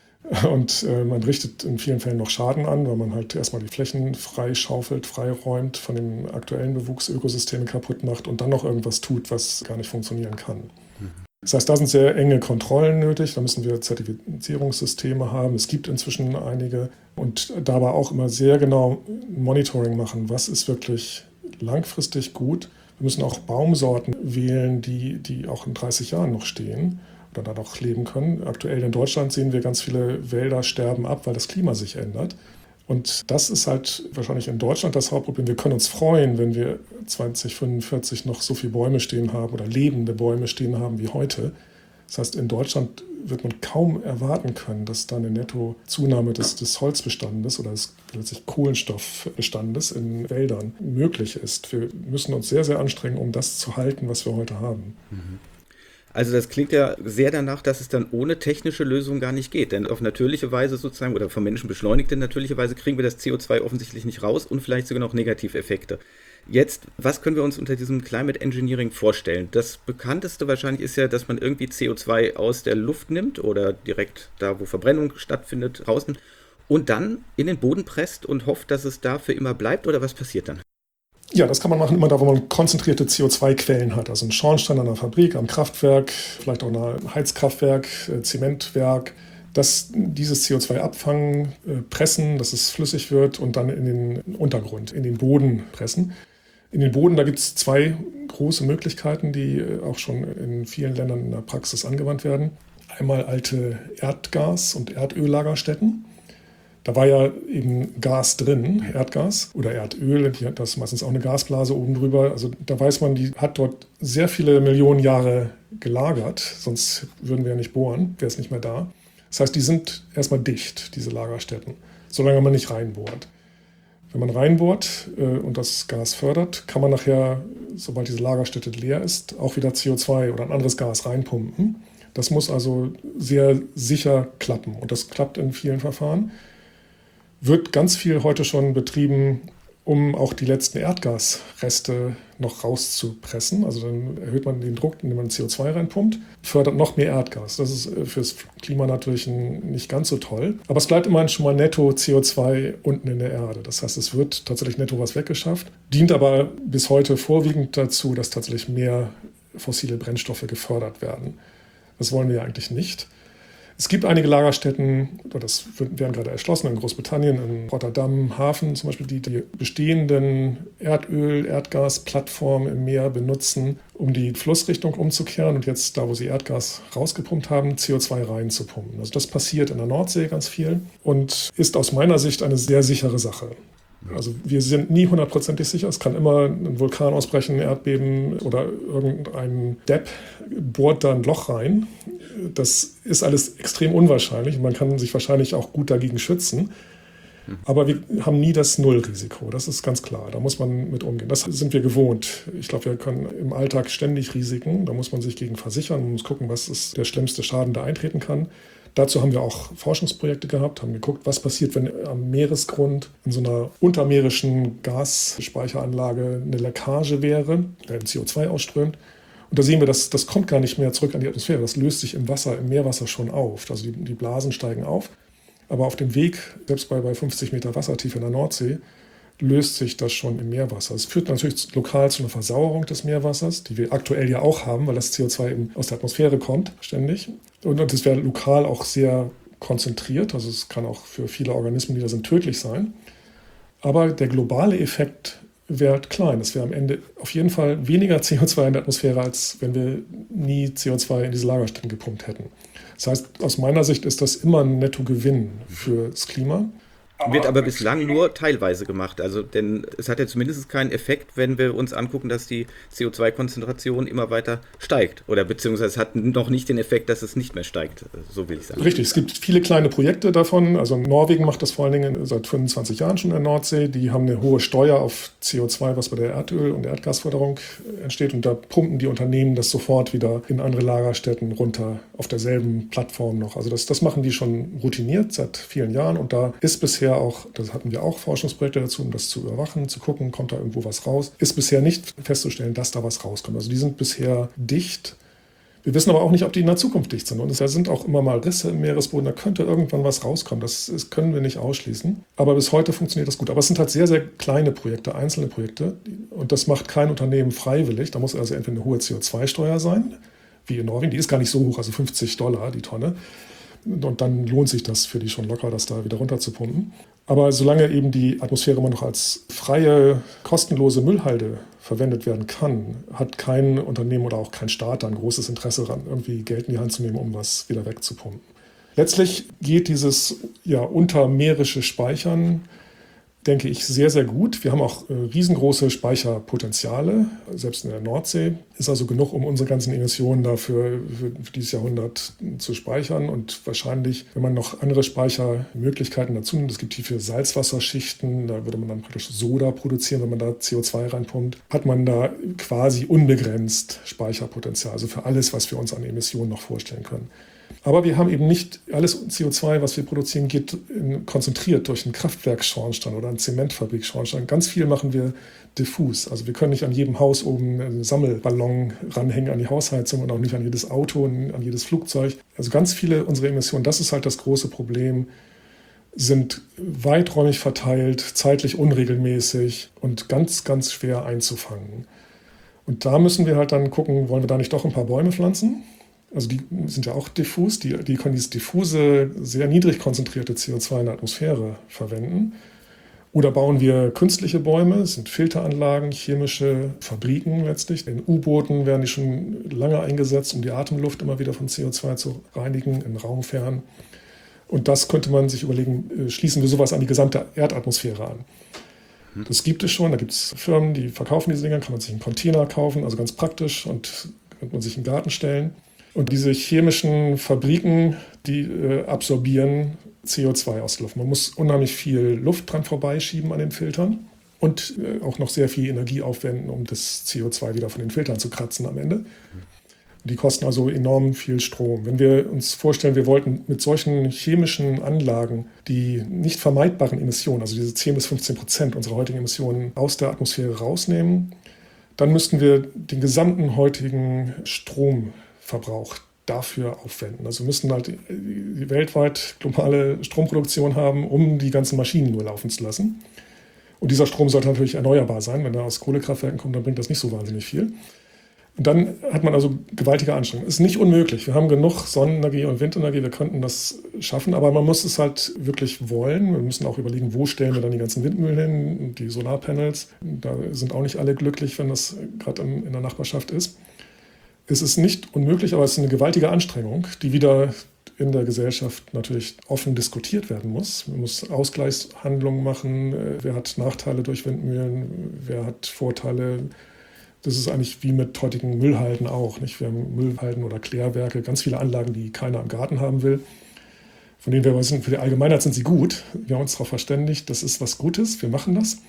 Und äh, man richtet in vielen Fällen noch Schaden an, weil man halt erstmal die Flächen freischaufelt, freiräumt, von dem aktuellen Bewuchsökosystem kaputt macht und dann noch irgendwas tut, was gar nicht funktionieren kann. Mhm. Das heißt, da sind sehr enge Kontrollen nötig, da müssen wir Zertifizierungssysteme haben. Es gibt inzwischen einige und dabei auch immer sehr genau Monitoring machen, was ist wirklich langfristig gut. Wir müssen auch Baumsorten wählen, die, die auch in dreißig Jahren noch stehen oder da noch leben können. Aktuell in Deutschland sehen wir ganz viele Wälder sterben ab, weil das Klima sich ändert. Und das ist halt wahrscheinlich in Deutschland das Hauptproblem. Wir können uns freuen, wenn wir zwanzig fünfundvierzig noch so viele Bäume stehen haben oder lebende Bäume stehen haben wie heute. Das heißt, in Deutschland wird man kaum erwarten können, dass da eine Nettozunahme des, des Holzbestandes oder des letztlich Kohlenstoffbestandes in Wäldern möglich ist. Wir müssen uns sehr, sehr anstrengen, um das zu halten, was wir heute haben. Mhm. Also das klingt ja sehr danach, dass es dann ohne technische Lösung gar nicht geht. Denn auf natürliche Weise sozusagen oder vom Menschen beschleunigte natürliche Weise kriegen wir das C O zwei offensichtlich nicht raus und vielleicht sogar noch Negativeffekte. Jetzt, was können wir uns unter diesem Climate Engineering vorstellen? Das bekannteste wahrscheinlich ist ja, dass man irgendwie C O zwei aus der Luft nimmt oder direkt da, wo Verbrennung stattfindet, draußen und dann in den Boden presst und hofft, dass es da für immer bleibt, oder was passiert dann? Ja, das kann man machen immer da, wo man konzentrierte C O zwei Quellen hat. Also ein Schornstein an einer Fabrik, am Kraftwerk, vielleicht auch ein Heizkraftwerk, Zementwerk. Dass dieses C O zwei abfangen, pressen, dass es flüssig wird und dann in den Untergrund, in den Boden pressen. In den Boden, da gibt es zwei große Möglichkeiten, die auch schon in vielen Ländern in der Praxis angewandt werden. Einmal alte Erdgas- und Erdöllagerstätten. Da war ja eben Gas drin, Erdgas oder Erdöl, die hat das meistens auch eine Gasblase oben drüber. Also da weiß man, die hat dort sehr viele Millionen Jahre gelagert, sonst würden wir ja nicht bohren, wäre es nicht mehr da. Das heißt, die sind erstmal dicht, diese Lagerstätten, solange man nicht reinbohrt. Wenn man reinbohrt äh, und das Gas fördert, kann man nachher, sobald diese Lagerstätte leer ist, auch wieder C O zwei oder ein anderes Gas reinpumpen. Das muss also sehr sicher klappen und das klappt in vielen Verfahren. Wird ganz viel heute schon betrieben, um auch die letzten Erdgasreste noch rauszupressen. Also dann erhöht man den Druck, indem man C O zwei reinpumpt, fördert noch mehr Erdgas. Das ist fürs Klima natürlich nicht ganz so toll. Aber es bleibt immerhin schon mal netto C O zwei unten in der Erde. Das heißt, es wird tatsächlich netto was weggeschafft. Dient aber bis heute vorwiegend dazu, dass tatsächlich mehr fossile Brennstoffe gefördert werden. Das wollen wir ja eigentlich nicht. Es gibt einige Lagerstätten, das werden gerade erschlossen in Großbritannien, in Rotterdam, Hafen zum Beispiel, die die bestehenden Erdöl-, Erdgasplattformen im Meer benutzen, um die Flussrichtung umzukehren und jetzt da, wo sie Erdgas rausgepumpt haben, C O zwei reinzupumpen. Also das passiert in der Nordsee ganz viel und ist aus meiner Sicht eine sehr sichere Sache. Also wir sind nie hundertprozentig sicher. Es kann immer ein Vulkan ausbrechen, ein Erdbeben oder irgendein Depp bohrt da ein Loch rein. Das ist alles extrem unwahrscheinlich und man kann sich wahrscheinlich auch gut dagegen schützen. Aber wir haben nie das Nullrisiko, das ist ganz klar. Da muss man mit umgehen. Das sind wir gewohnt. Ich glaube, wir können im Alltag ständig Risiken. Da muss man sich gegen versichern. Man muss gucken, was ist der schlimmste Schaden, der eintreten kann. Dazu haben wir auch Forschungsprojekte gehabt, haben geguckt, was passiert, wenn am Meeresgrund in so einer untermeerischen Gasspeicheranlage eine Leckage wäre, der C O zwei ausströmt. Und da sehen wir, dass das kommt gar nicht mehr zurück an die Atmosphäre. Das löst sich im Wasser, im Meerwasser schon auf. Also die, die Blasen steigen auf. Aber auf dem Weg, selbst bei, bei fünfzig Meter Wassertiefe in der Nordsee, löst sich das schon im Meerwasser. Es führt natürlich lokal zu einer Versauerung des Meerwassers, die wir aktuell ja auch haben, weil das C O zwei eben aus der Atmosphäre kommt, ständig. Und das wäre lokal auch sehr konzentriert. Also es kann auch für viele Organismen, die da sind, tödlich sein. Aber der globale Effekt wäre klein. Es wäre am Ende auf jeden Fall weniger C O zwei in der Atmosphäre, als wenn wir nie C O zwei in diese Lagerstätten gepumpt hätten. Das heißt, aus meiner Sicht ist das immer ein Nettogewinn fürs Klima. Wird aber bislang nur teilweise gemacht. Also, denn es hat ja zumindest keinen Effekt, wenn wir uns angucken, dass die C O zwei Konzentration immer weiter steigt. Oder beziehungsweise es hat noch nicht den Effekt, dass es nicht mehr steigt. So will ich sagen. Richtig, es gibt viele kleine Projekte davon. Also Norwegen macht das vor allen Dingen seit fünfundzwanzig Jahren schon in der Nordsee. Die haben eine hohe Steuer auf C O zwei, was bei der Erdöl- und Erdgasförderung entsteht. Und da pumpen die Unternehmen das sofort wieder in andere Lagerstätten runter auf derselben Plattform noch. Also das, das machen die schon routiniert seit vielen Jahren. Und da ist bisher auch, das hatten wir auch Forschungsprojekte dazu, um das zu überwachen, zu gucken, kommt da irgendwo was raus. Ist bisher nicht festzustellen, dass da was rauskommt. Also die sind bisher dicht. Wir wissen aber auch nicht, ob die in der Zukunft dicht sind. Und da sind auch immer mal Risse im Meeresboden, da könnte irgendwann was rauskommen. Das, das können wir nicht ausschließen. Aber bis heute funktioniert das gut. Aber es sind halt sehr, sehr kleine Projekte, einzelne Projekte. Und das macht kein Unternehmen freiwillig. Da muss also entweder eine hohe C O zwei Steuer sein, wie in Norwegen. Die ist gar nicht so hoch, also fünfzig Dollar die Tonne. Und dann lohnt sich das für die schon locker, das da wieder runter zu pumpen. Aber solange eben die Atmosphäre immer noch als freie, kostenlose Müllhalde verwendet werden kann, hat kein Unternehmen oder auch kein Staat da ein großes Interesse daran, irgendwie Geld in die Hand zu nehmen, um was wieder wegzupumpen. Letztlich geht dieses ja, untermeerische Speichern, denke ich, sehr, sehr gut. Wir haben auch äh, riesengroße Speicherpotenziale, selbst in der Nordsee. ist also genug, um unsere ganzen Emissionen dafür für dieses Jahrhundert zu speichern. Und wahrscheinlich, wenn man noch andere Speichermöglichkeiten dazu nimmt, es gibt hier für Salzwasserschichten, da würde man dann praktisch Soda produzieren, wenn man da C O zwei reinpumpt, hat man da quasi unbegrenzt Speicherpotenzial, also für alles, was wir uns an Emissionen noch vorstellen können. Aber wir haben eben nicht alles C O zwei, was wir produzieren, geht in, konzentriert durch einen Kraftwerksschornstein oder einen Zementfabrikschornstein. Ganz viel machen wir diffus. Also wir können nicht an jedem Haus oben einen Sammelballon ranhängen an die Hausheizung und auch nicht an jedes Auto und an jedes Flugzeug. Also ganz viele unserer Emissionen, das ist halt das große Problem, sind weiträumig verteilt, zeitlich unregelmäßig und ganz, ganz schwer einzufangen. Und da müssen wir halt dann gucken, wollen wir da nicht doch ein paar Bäume pflanzen? Also die sind ja auch diffus, die, die können dieses diffuse, sehr niedrig konzentrierte C O zwei in der Atmosphäre verwenden. Oder bauen wir künstliche Bäume, das sind Filteranlagen, chemische Fabriken letztlich. In U-Booten werden die schon lange eingesetzt, um die Atemluft immer wieder von C O zwei zu reinigen, in Raumfähren. Und das könnte man sich überlegen, schließen wir sowas an die gesamte Erdatmosphäre an. Das gibt es schon, da gibt es Firmen, die verkaufen diese Dinger, kann man sich einen Container kaufen, also ganz praktisch und könnte man sich in den Garten stellen. Und diese chemischen Fabriken, die äh, absorbieren C O zwei aus der Luft. Man muss unheimlich viel Luft dran vorbeischieben an den Filtern und äh, auch noch sehr viel Energie aufwenden, um das C O zwei wieder von den Filtern zu kratzen am Ende. Die kosten also enorm viel Strom. Wenn wir uns vorstellen, wir wollten mit solchen chemischen Anlagen die nicht vermeidbaren Emissionen, also diese zehn bis fünfzehn Prozent unserer heutigen Emissionen aus der Atmosphäre rausnehmen, dann müssten wir den gesamten heutigen Stromverbrauch dafür aufwenden. Also wir müssten halt die weltweit globale Stromproduktion haben, um die ganzen Maschinen nur laufen zu lassen. Und dieser Strom sollte natürlich erneuerbar sein. Wenn er aus Kohlekraftwerken kommt, dann bringt das nicht so wahnsinnig viel. Und dann hat man also gewaltige Anstrengungen. Ist nicht unmöglich. Wir haben genug Sonnenenergie und Windenergie, wir könnten das schaffen, aber man muss es halt wirklich wollen. Wir müssen auch überlegen, wo stellen wir dann die ganzen Windmühlen hin, die Solarpanels. Da sind auch nicht alle glücklich, wenn das gerade in der Nachbarschaft ist. Es ist nicht unmöglich, aber es ist eine gewaltige Anstrengung, die wieder in der Gesellschaft natürlich offen diskutiert werden muss. Man muss Ausgleichshandlungen machen. Wer hat Nachteile durch Windmühlen? Wer hat Vorteile? Das ist eigentlich wie mit heutigen Müllhalden auch. Nicht? Wir haben Müllhalden oder Klärwerke, ganz viele Anlagen, die keiner im Garten haben will. Von denen wir wissen, für die Allgemeinheit sind sie gut. Wir haben uns darauf verständigt, das ist was Gutes, wir machen das.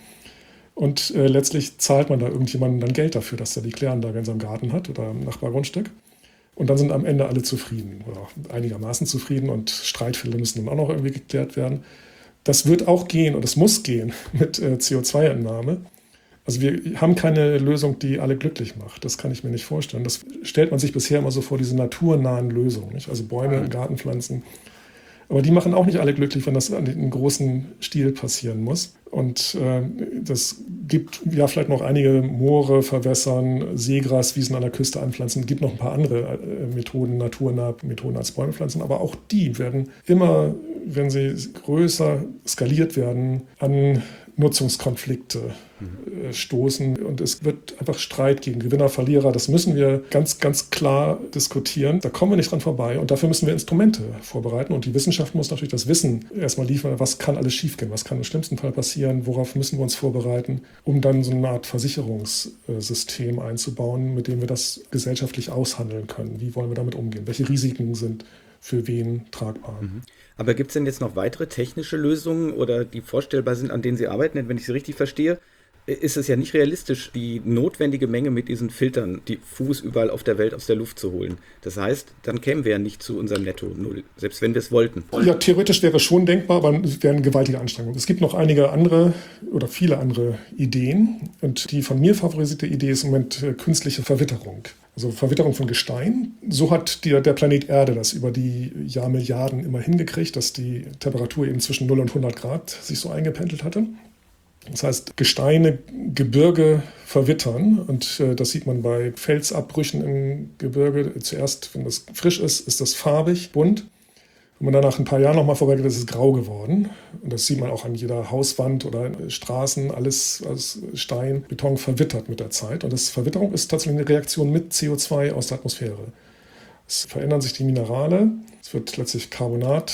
Und äh, letztlich zahlt man da irgendjemandem dann Geld dafür, dass er die Kläranlage in seinem Garten hat oder im Nachbargrundstück. Und dann sind am Ende alle zufrieden oder einigermaßen zufrieden und Streitfälle müssen dann auch noch irgendwie geklärt werden. Das wird auch gehen und es muss gehen mit äh, C O zwei Entnahme. Also wir haben keine Lösung, die alle glücklich macht. Das kann ich mir nicht vorstellen. Das stellt man sich bisher immer so vor, diese naturnahen Lösungen. Nicht? Also Bäume im Garten pflanzen. Aber die machen auch nicht alle glücklich, wenn das in großen Stil passieren muss. Und äh, das gibt ja vielleicht noch einige Moore verwässern, Seegraswiesen an der Küste anpflanzen. Es gibt noch ein paar andere äh, Methoden, naturnahe Methoden als Bäume pflanzen. Aber auch die werden immer, wenn sie größer skaliert werden, an Nutzungskonflikte äh, stoßen. Und es wird einfach Streit geben, Gewinner, Verlierer. Das müssen wir ganz, ganz klar diskutieren. Da kommen wir nicht dran vorbei. Und dafür müssen wir Instrumente vorbereiten. Und die Wissenschaft muss natürlich das Wissen erstmal liefern, was kann alles schiefgehen, was kann im schlimmsten Fall passieren, worauf müssen wir uns vorbereiten, um dann so eine Art Versicherungssystem einzubauen, mit dem wir das gesellschaftlich aushandeln können. Wie wollen wir damit umgehen? Welche Risiken sind für wen tragbar? Mhm. Aber gibt es denn jetzt noch weitere technische Lösungen oder die vorstellbar sind, an denen Sie arbeiten? Denn wenn ich Sie richtig verstehe, ist es ja nicht realistisch, die notwendige Menge mit diesen Filtern diffus überall auf der Welt aus der Luft zu holen. Das heißt, dann kämen wir ja nicht zu unserem Netto-Null, selbst wenn wir es wollten. Ja, theoretisch wäre es schon denkbar, aber es wäre eine gewaltige Anstrengung. Es gibt noch einige andere oder viele andere Ideen. Und die von mir favorisierte Idee ist im Moment äh, künstliche Verwitterung. Also Verwitterung von Gestein. So hat die, der Planet Erde das über die Jahrmilliarden immer hingekriegt, dass die Temperatur eben zwischen null und hundert Grad sich so eingependelt hatte. Das heißt, Gesteine, Gebirge verwittern und äh, das sieht man bei Felsabbrüchen im Gebirge. Zuerst, wenn das frisch ist, ist das farbig, bunt. Wenn man dann nach ein paar Jahren nochmal vorbeigeht, ist es grau geworden. Und das sieht man auch an jeder Hauswand oder Straßen, alles aus Stein, Beton verwittert mit der Zeit. Und das Verwitterung ist tatsächlich eine Reaktion mit C O zwei aus der Atmosphäre. Es verändern sich die Minerale, es wird letztlich Carbonat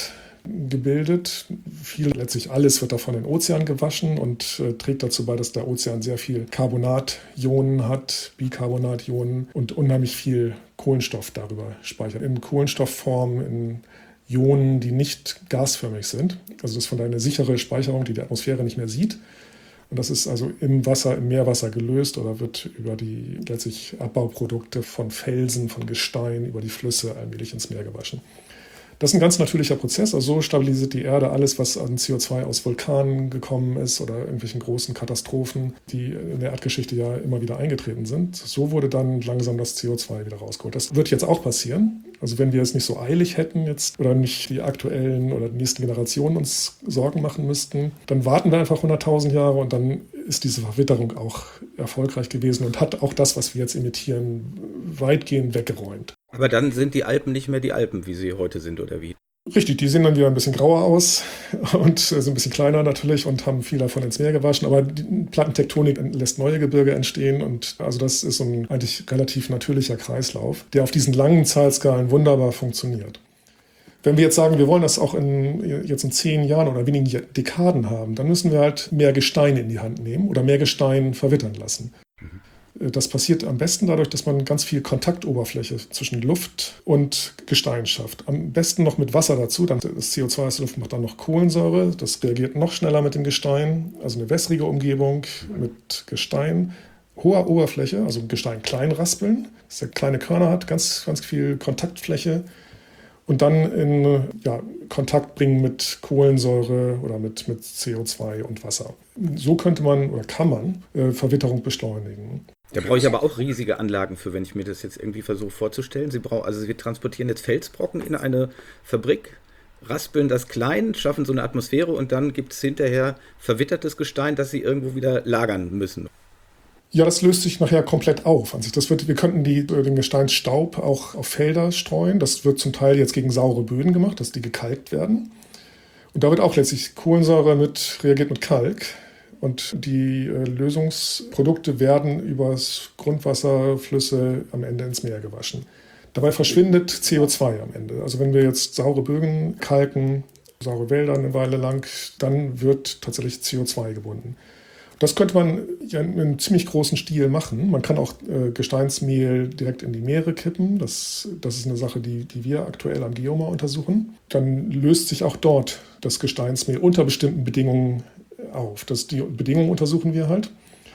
gebildet. Viel, letztlich alles wird davon in den Ozean gewaschen und äh, trägt dazu bei, dass der Ozean sehr viel Carbonationen hat, Bicarbonationen und unheimlich viel Kohlenstoff darüber speichert. In Kohlenstoffform, in Ionen, die nicht gasförmig sind. Also das ist von daher eine sichere Speicherung, die die Atmosphäre nicht mehr sieht. Und das ist also im Wasser, im Meerwasser gelöst oder wird über die letztlich Abbauprodukte von Felsen, von Gestein, über die Flüsse allmählich ins Meer gewaschen. Das ist ein ganz natürlicher Prozess. Also so stabilisiert die Erde alles, was an C O zwei aus Vulkanen gekommen ist oder irgendwelchen großen Katastrophen, die in der Erdgeschichte ja immer wieder eingetreten sind. So wurde dann langsam das C O zwei wieder rausgeholt. Das wird jetzt auch passieren. Also wenn wir es nicht so eilig hätten jetzt oder nicht die aktuellen oder die nächsten Generationen uns Sorgen machen müssten, dann warten wir einfach hunderttausend Jahre und dann ist diese Verwitterung auch erfolgreich gewesen und hat auch das, was wir jetzt emittieren, weitgehend weggeräumt. Aber dann sind die Alpen nicht mehr die Alpen, wie sie heute sind, oder wie? Richtig, die sehen dann wieder ein bisschen grauer aus und sind ein bisschen kleiner natürlich und haben viel davon ins Meer gewaschen. Aber die Plattentektonik lässt neue Gebirge entstehen und also das ist ein eigentlich relativ natürlicher Kreislauf, der auf diesen langen Zeitskalen wunderbar funktioniert. Wenn wir jetzt sagen, wir wollen das auch in, jetzt in zehn Jahren oder wenigen Dekaden haben, dann müssen wir halt mehr Gestein in die Hand nehmen oder mehr Gestein verwittern lassen. Mhm. Das passiert am besten dadurch, dass man ganz viel Kontaktoberfläche zwischen Luft und Gestein schafft. Am besten noch mit Wasser dazu. Dann das C O zwei aus der Luft macht dann noch Kohlensäure. Das reagiert noch schneller mit dem Gestein. Also eine wässrige Umgebung mit Gestein. Hoher Oberfläche, also Gestein klein raspeln, dass er kleine Körner hat, ganz, ganz viel Kontaktfläche. Und dann in ja, Kontakt bringen mit Kohlensäure oder mit, mit C O zwei und Wasser. So könnte man oder kann man äh, Verwitterung beschleunigen. Da brauche ich aber auch riesige Anlagen für, wenn ich mir das jetzt irgendwie versuche vorzustellen. Sie brauchen, also wir transportieren jetzt Felsbrocken in eine Fabrik, raspeln das klein, schaffen so eine Atmosphäre und dann gibt es hinterher verwittertes Gestein, das sie irgendwo wieder lagern müssen. Ja, das löst sich nachher komplett auf. Also das wird, wir könnten die, den Gesteinsstaub auch auf Felder streuen. Das wird zum Teil jetzt gegen saure Böden gemacht, dass die gekalkt werden. Und da wird auch letztlich Kohlensäure mit, reagiert mit Kalk. Und die äh, Lösungsprodukte werden übers Grundwasser, Flüsse am Ende ins Meer gewaschen. Dabei verschwindet C O zwei am Ende. Also wenn wir jetzt saure Bögen kalken, saure Wälder eine Weile lang, dann wird tatsächlich C O zwei gebunden. Das könnte man ja in einem ziemlich großen Stil machen. Man kann auch äh, Gesteinsmehl direkt in die Meere kippen. Das, das ist eine Sache, die, die wir aktuell am Geomar untersuchen. Dann löst sich auch dort das Gesteinsmehl unter bestimmten Bedingungen auf. Das, die Bedingungen untersuchen wir halt.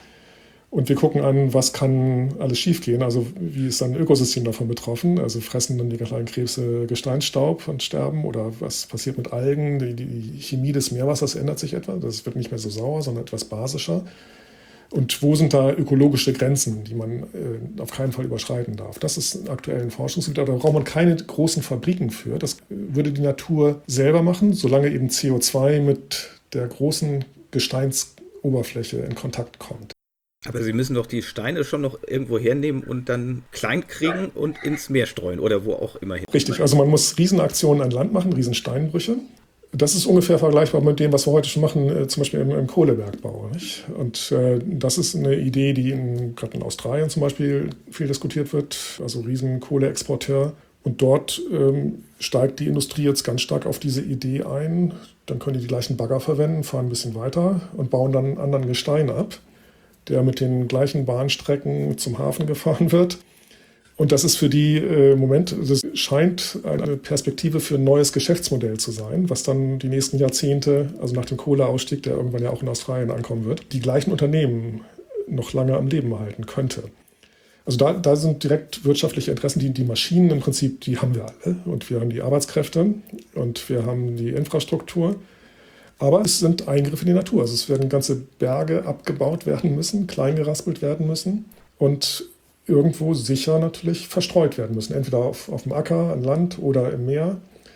Und wir gucken an, was kann alles schiefgehen. Also wie ist ein Ökosystem davon betroffen? Also fressen dann die kleinen Krebse Gesteinsstaub und sterben? Oder was passiert mit Algen? Die, die Chemie des Meerwassers ändert sich etwa. Das wird nicht mehr so sauer, sondern etwas basischer. Und wo sind da ökologische Grenzen, die man äh, auf keinen Fall überschreiten darf? Das ist aktuell ein Forschungsgebiet. Da braucht man keine großen Fabriken für. Das würde die Natur selber machen, solange eben C O zwei mit der großen Gesteinsoberfläche in Kontakt kommt. Aber Sie müssen doch die Steine schon noch irgendwo hernehmen und dann klein kriegen und ins Meer streuen oder wo auch immer hin. Richtig, also man muss Riesenaktionen an Land machen, Riesensteinbrüche. Das ist ungefähr vergleichbar mit dem, was wir heute schon machen, äh, zum Beispiel im, im Kohlebergbau. Nicht? Und äh, das ist eine Idee, die in, gerade in Australien zum Beispiel viel diskutiert wird, also Riesenkohleexporteur. Und dort ähm, steigt die Industrie jetzt ganz stark auf diese Idee ein. Dann können die die gleichen Bagger verwenden, fahren ein bisschen weiter und bauen dann einen anderen Gestein ab, der mit den gleichen Bahnstrecken zum Hafen gefahren wird. Und das ist für die, äh, Moment, das scheint eine Perspektive für ein neues Geschäftsmodell zu sein, was dann die nächsten Jahrzehnte, also nach dem Kohleausstieg, der irgendwann ja auch in Australien ankommen wird, die gleichen Unternehmen noch lange am Leben halten könnte. Also da, da sind direkt wirtschaftliche Interessen, die, die Maschinen im Prinzip, die haben wir alle. Und wir haben die Arbeitskräfte und wir haben die Infrastruktur. Aber es sind Eingriffe in die Natur. Also es werden ganze Berge abgebaut werden müssen, klein geraspelt werden müssen und irgendwo sicher natürlich verstreut werden müssen. Entweder auf, auf dem Acker, an Land oder im Meer.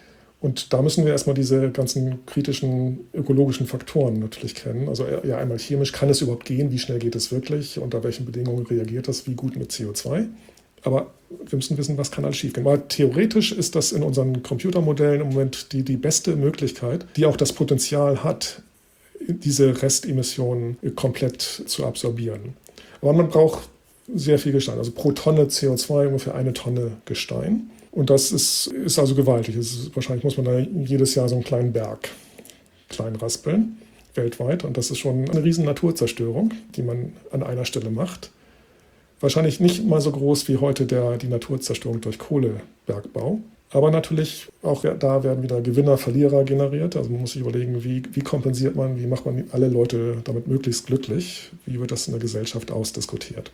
Und da müssen wir erstmal diese ganzen kritischen ökologischen Faktoren natürlich kennen. Also ja, einmal chemisch, kann es überhaupt gehen? Wie schnell geht es wirklich? Unter welchen Bedingungen reagiert das? Wie gut mit C O zwei? Aber wir müssen wissen, was kann alles schiefgehen. Weil theoretisch ist das in unseren Computermodellen im Moment die, die beste Möglichkeit, die auch das Potenzial hat, diese Restemissionen komplett zu absorbieren. Aber man braucht sehr viel Gestein. Also pro Tonne C O zwei ungefähr eine Tonne Gestein. Und das ist, ist also gewaltig. Ist, wahrscheinlich muss man da jedes Jahr so einen kleinen Berg klein raspeln, weltweit. Und das ist schon eine riesen Naturzerstörung, die man an einer Stelle macht. Wahrscheinlich nicht mal so groß wie heute der, die Naturzerstörung durch Kohlebergbau. Aber natürlich, auch da werden wieder Gewinner, Verlierer generiert. Also man muss sich überlegen, wie, wie kompensiert man, wie macht man alle Leute damit möglichst glücklich? Wie wird das in der Gesellschaft ausdiskutiert?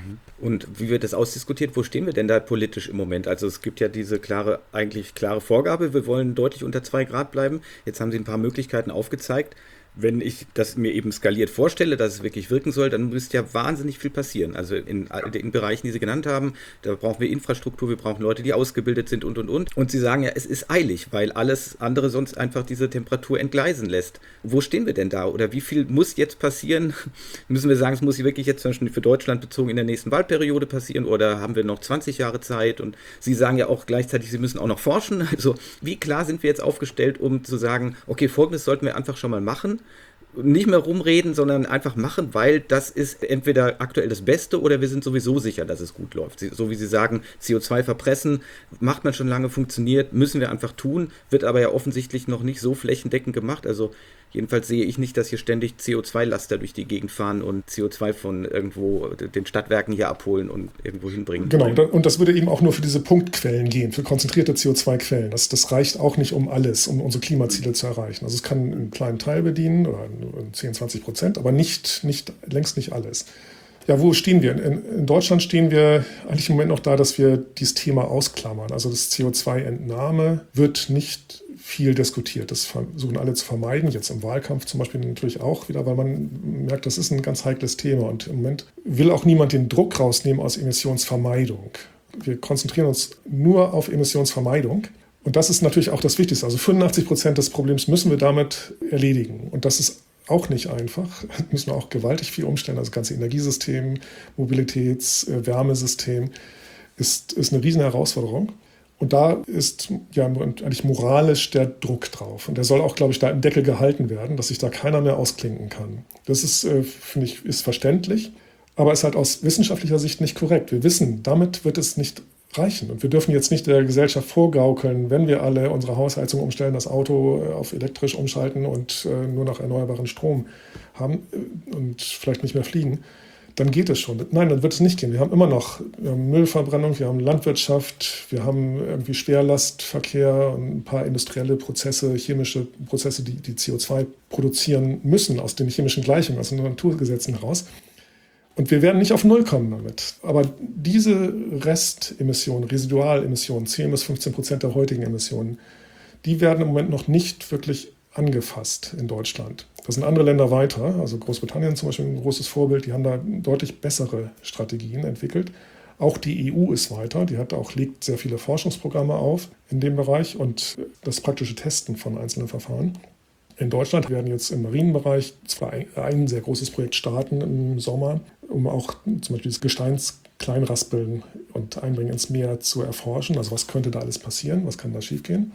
Und wie wird das ausdiskutiert? Wo stehen wir denn da politisch im Moment? Also es gibt ja diese klare, eigentlich klare Vorgabe, wir wollen deutlich unter zwei Grad bleiben. Jetzt haben Sie ein paar Möglichkeiten aufgezeigt. Wenn ich das mir eben skaliert vorstelle, dass es wirklich wirken soll, dann müsste ja wahnsinnig viel passieren. Also in den Bereichen, die Sie genannt haben, da brauchen wir Infrastruktur, wir brauchen Leute, die ausgebildet sind und, und, und. Und Sie sagen ja, es ist eilig, weil alles andere sonst einfach diese Temperatur entgleisen lässt. Wo stehen wir denn da? Oder wie viel muss jetzt passieren? Müssen wir sagen, es muss wirklich jetzt zum Beispiel für Deutschland bezogen in der nächsten Wahlperiode passieren? Oder haben wir noch zwanzig Jahre Zeit? Und Sie sagen ja auch gleichzeitig, Sie müssen auch noch forschen. Also wie klar sind wir jetzt aufgestellt, um zu sagen, okay, Folgendes sollten wir einfach schon mal machen? Nicht mehr rumreden, sondern einfach machen, weil das ist entweder aktuell das Beste oder wir sind sowieso sicher, dass es gut läuft. So wie Sie sagen, C O zwei verpressen, macht man schon lange, funktioniert, müssen wir einfach tun, wird aber ja offensichtlich noch nicht so flächendeckend gemacht. Also jedenfalls sehe ich nicht, dass hier ständig C O zwei Laster durch die Gegend fahren und C O zwei von irgendwo den Stadtwerken hier abholen und irgendwo hinbringen. Genau, und das würde eben auch nur für diese Punktquellen gehen, für konzentrierte C O zwei Quellen. Das, das reicht auch nicht um alles, um unsere Klimaziele zu erreichen. Also es kann einen kleinen Teil bedienen, oder zehn, zwanzig Prozent, aber nicht, nicht, längst nicht alles. Ja, wo stehen wir? In, in Deutschland stehen wir eigentlich im Moment noch da, dass wir dieses Thema ausklammern. Also das C O zwei Entnahme wird nicht viel diskutiert. Das versuchen alle zu vermeiden. Jetzt im Wahlkampf zum Beispiel natürlich auch wieder, weil man merkt, das ist ein ganz heikles Thema. Und im Moment will auch niemand den Druck rausnehmen aus Emissionsvermeidung. Wir konzentrieren uns nur auf Emissionsvermeidung. Und das ist natürlich auch das Wichtigste. Also fünfundachtzig Prozent des Problems müssen wir damit erledigen. Und das ist auch nicht einfach. Da müssen wir auch gewaltig viel umstellen. Also das ganze Energiesystem, Mobilitäts-, Wärmesystem ist, ist eine riesen Herausforderung. Und da ist ja eigentlich moralisch der Druck drauf. Und der soll auch, glaube ich, da im Deckel gehalten werden, dass sich da keiner mehr ausklinken kann. Das ist, äh, finde ich, ist verständlich, aber ist halt aus wissenschaftlicher Sicht nicht korrekt. Wir wissen, damit wird es nicht reichen. Und wir dürfen jetzt nicht der Gesellschaft vorgaukeln, wenn wir alle unsere Hausheizung umstellen, das Auto auf elektrisch umschalten und äh, nur noch erneuerbaren Strom haben äh, und vielleicht nicht mehr fliegen, dann geht es schon. Nein, dann wird es nicht gehen. Wir haben immer noch wir haben Müllverbrennung, wir haben Landwirtschaft, wir haben irgendwie Schwerlastverkehr und ein paar industrielle Prozesse, chemische Prozesse, die, die C O zwei produzieren müssen aus den chemischen Gleichungen, aus den Naturgesetzen heraus. Und wir werden nicht auf Null kommen damit. Aber diese Restemissionen, Residualemissionen, zehn bis fünfzehn Prozent der heutigen Emissionen, die werden im Moment noch nicht wirklich angefasst in Deutschland. Da sind andere Länder weiter, also Großbritannien zum Beispiel ein großes Vorbild, die haben da deutlich bessere Strategien entwickelt. Auch die E U ist weiter, die hat auch, legt sehr viele Forschungsprogramme auf in dem Bereich und das praktische Testen von einzelnen Verfahren. In Deutschland werden jetzt im Marienbereich zwar ein, ein sehr großes Projekt starten im Sommer, um auch zum Beispiel das Gesteinskleinraspeln und Einbringen ins Meer zu erforschen. Also was könnte da alles passieren, was kann da schiefgehen?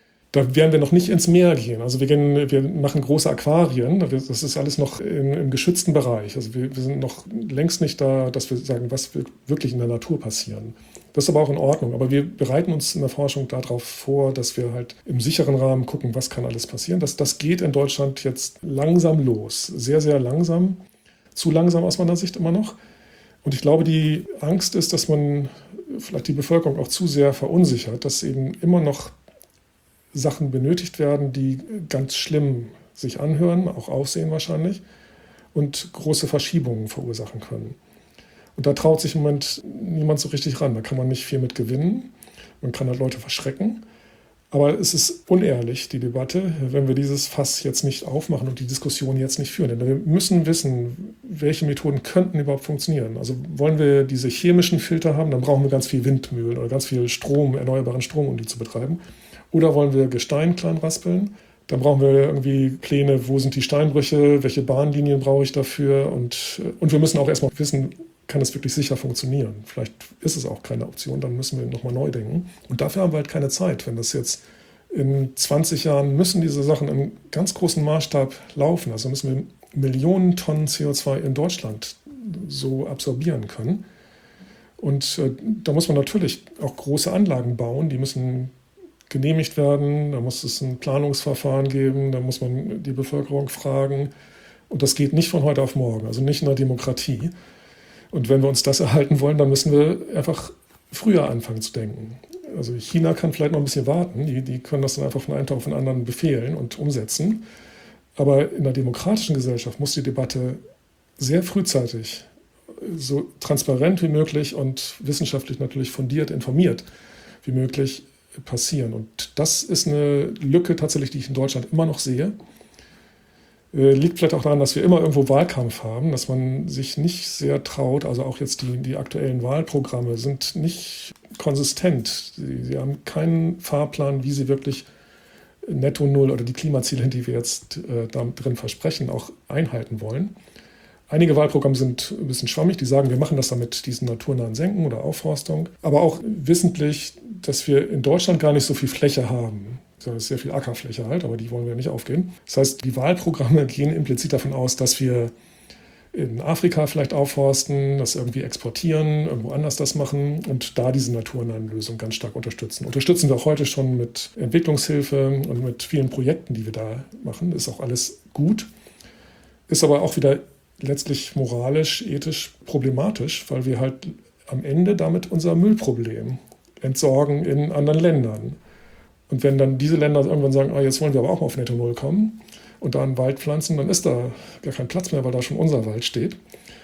Da werden wir noch nicht ins Meer gehen. Also wir, gehen, wir machen große Aquarien, das ist alles noch im, im geschützten Bereich. Also wir, wir sind noch längst nicht da, dass wir sagen, was wird wirklich in der Natur passieren. Das ist aber auch in Ordnung. Aber wir bereiten uns in der Forschung darauf vor, dass wir halt im sicheren Rahmen gucken, was kann alles passieren. Das, das geht in Deutschland jetzt langsam los. Sehr, sehr langsam. Zu langsam aus meiner Sicht immer noch. Und ich glaube, die Angst ist, dass man vielleicht die Bevölkerung auch zu sehr verunsichert, dass eben immer noch Sachen benötigt werden, die ganz schlimm sich anhören, auch aussehen wahrscheinlich, und große Verschiebungen verursachen können. Und da traut sich im Moment niemand so richtig ran. Da kann man nicht viel mit gewinnen. Man kann halt Leute verschrecken. Aber es ist unehrlich, die Debatte, wenn wir dieses Fass jetzt nicht aufmachen und die Diskussion jetzt nicht führen. Denn wir müssen wissen, welche Methoden könnten überhaupt funktionieren. Also wollen wir diese chemischen Filter haben, dann brauchen wir ganz viel Windmühlen oder ganz viel Strom, erneuerbaren Strom, um die zu betreiben. Oder wollen wir Gestein klein raspeln? Dann brauchen wir irgendwie Pläne, wo sind die Steinbrüche, welche Bahnlinien brauche ich dafür? Und, und wir müssen auch erstmal wissen, kann es wirklich sicher funktionieren? Vielleicht ist es auch keine Option, dann müssen wir nochmal neu denken. Und dafür haben wir halt keine Zeit. Wenn das jetzt in zwanzig Jahren müssen diese Sachen im ganz großen Maßstab laufen. Also müssen wir Millionen Tonnen C O zwei in Deutschland so absorbieren können. Und äh, da muss man natürlich auch große Anlagen bauen, die müssen genehmigt werden, da muss es ein Planungsverfahren geben, da muss man die Bevölkerung fragen. Und das geht nicht von heute auf morgen, also nicht in der Demokratie. Und wenn wir uns das erhalten wollen, dann müssen wir einfach früher anfangen zu denken. Also China kann vielleicht noch ein bisschen warten, die, die können das dann einfach von einem Tag auf den anderen befehlen und umsetzen. Aber in einer demokratischen Gesellschaft muss die Debatte sehr frühzeitig, so transparent wie möglich und wissenschaftlich natürlich fundiert, informiert wie möglich passieren. Und das ist eine Lücke tatsächlich, die ich in Deutschland immer noch sehe. Äh, liegt vielleicht auch daran, dass wir immer irgendwo Wahlkampf haben, dass man sich nicht sehr traut. Also auch jetzt die, die aktuellen Wahlprogramme sind nicht konsistent. Sie, sie haben keinen Fahrplan, wie sie wirklich Netto Null oder die Klimaziele, die wir jetzt äh, da drin versprechen, auch einhalten wollen. Einige Wahlprogramme sind ein bisschen schwammig, die sagen, wir machen das damit diesen naturnahen Senken oder Aufforstung. Aber auch wissentlich, dass wir in Deutschland gar nicht so viel Fläche haben. Das ist sehr viel Ackerfläche halt, aber die wollen wir nicht aufgeben. Das heißt, die Wahlprogramme gehen implizit davon aus, dass wir in Afrika vielleicht aufforsten, das irgendwie exportieren, irgendwo anders das machen und da diese naturnahen Lösungen ganz stark unterstützen. Unterstützen wir auch heute schon mit Entwicklungshilfe und mit vielen Projekten, die wir da machen. Ist auch alles gut. Ist aber auch wieder letztlich moralisch, ethisch problematisch, weil wir halt am Ende damit unser Müllproblem entsorgen in anderen Ländern. Und wenn dann diese Länder irgendwann sagen, ah, jetzt wollen wir aber auch mal auf Netto Null kommen und da einen Wald pflanzen, dann ist da gar kein Platz mehr, weil da schon unser Wald steht.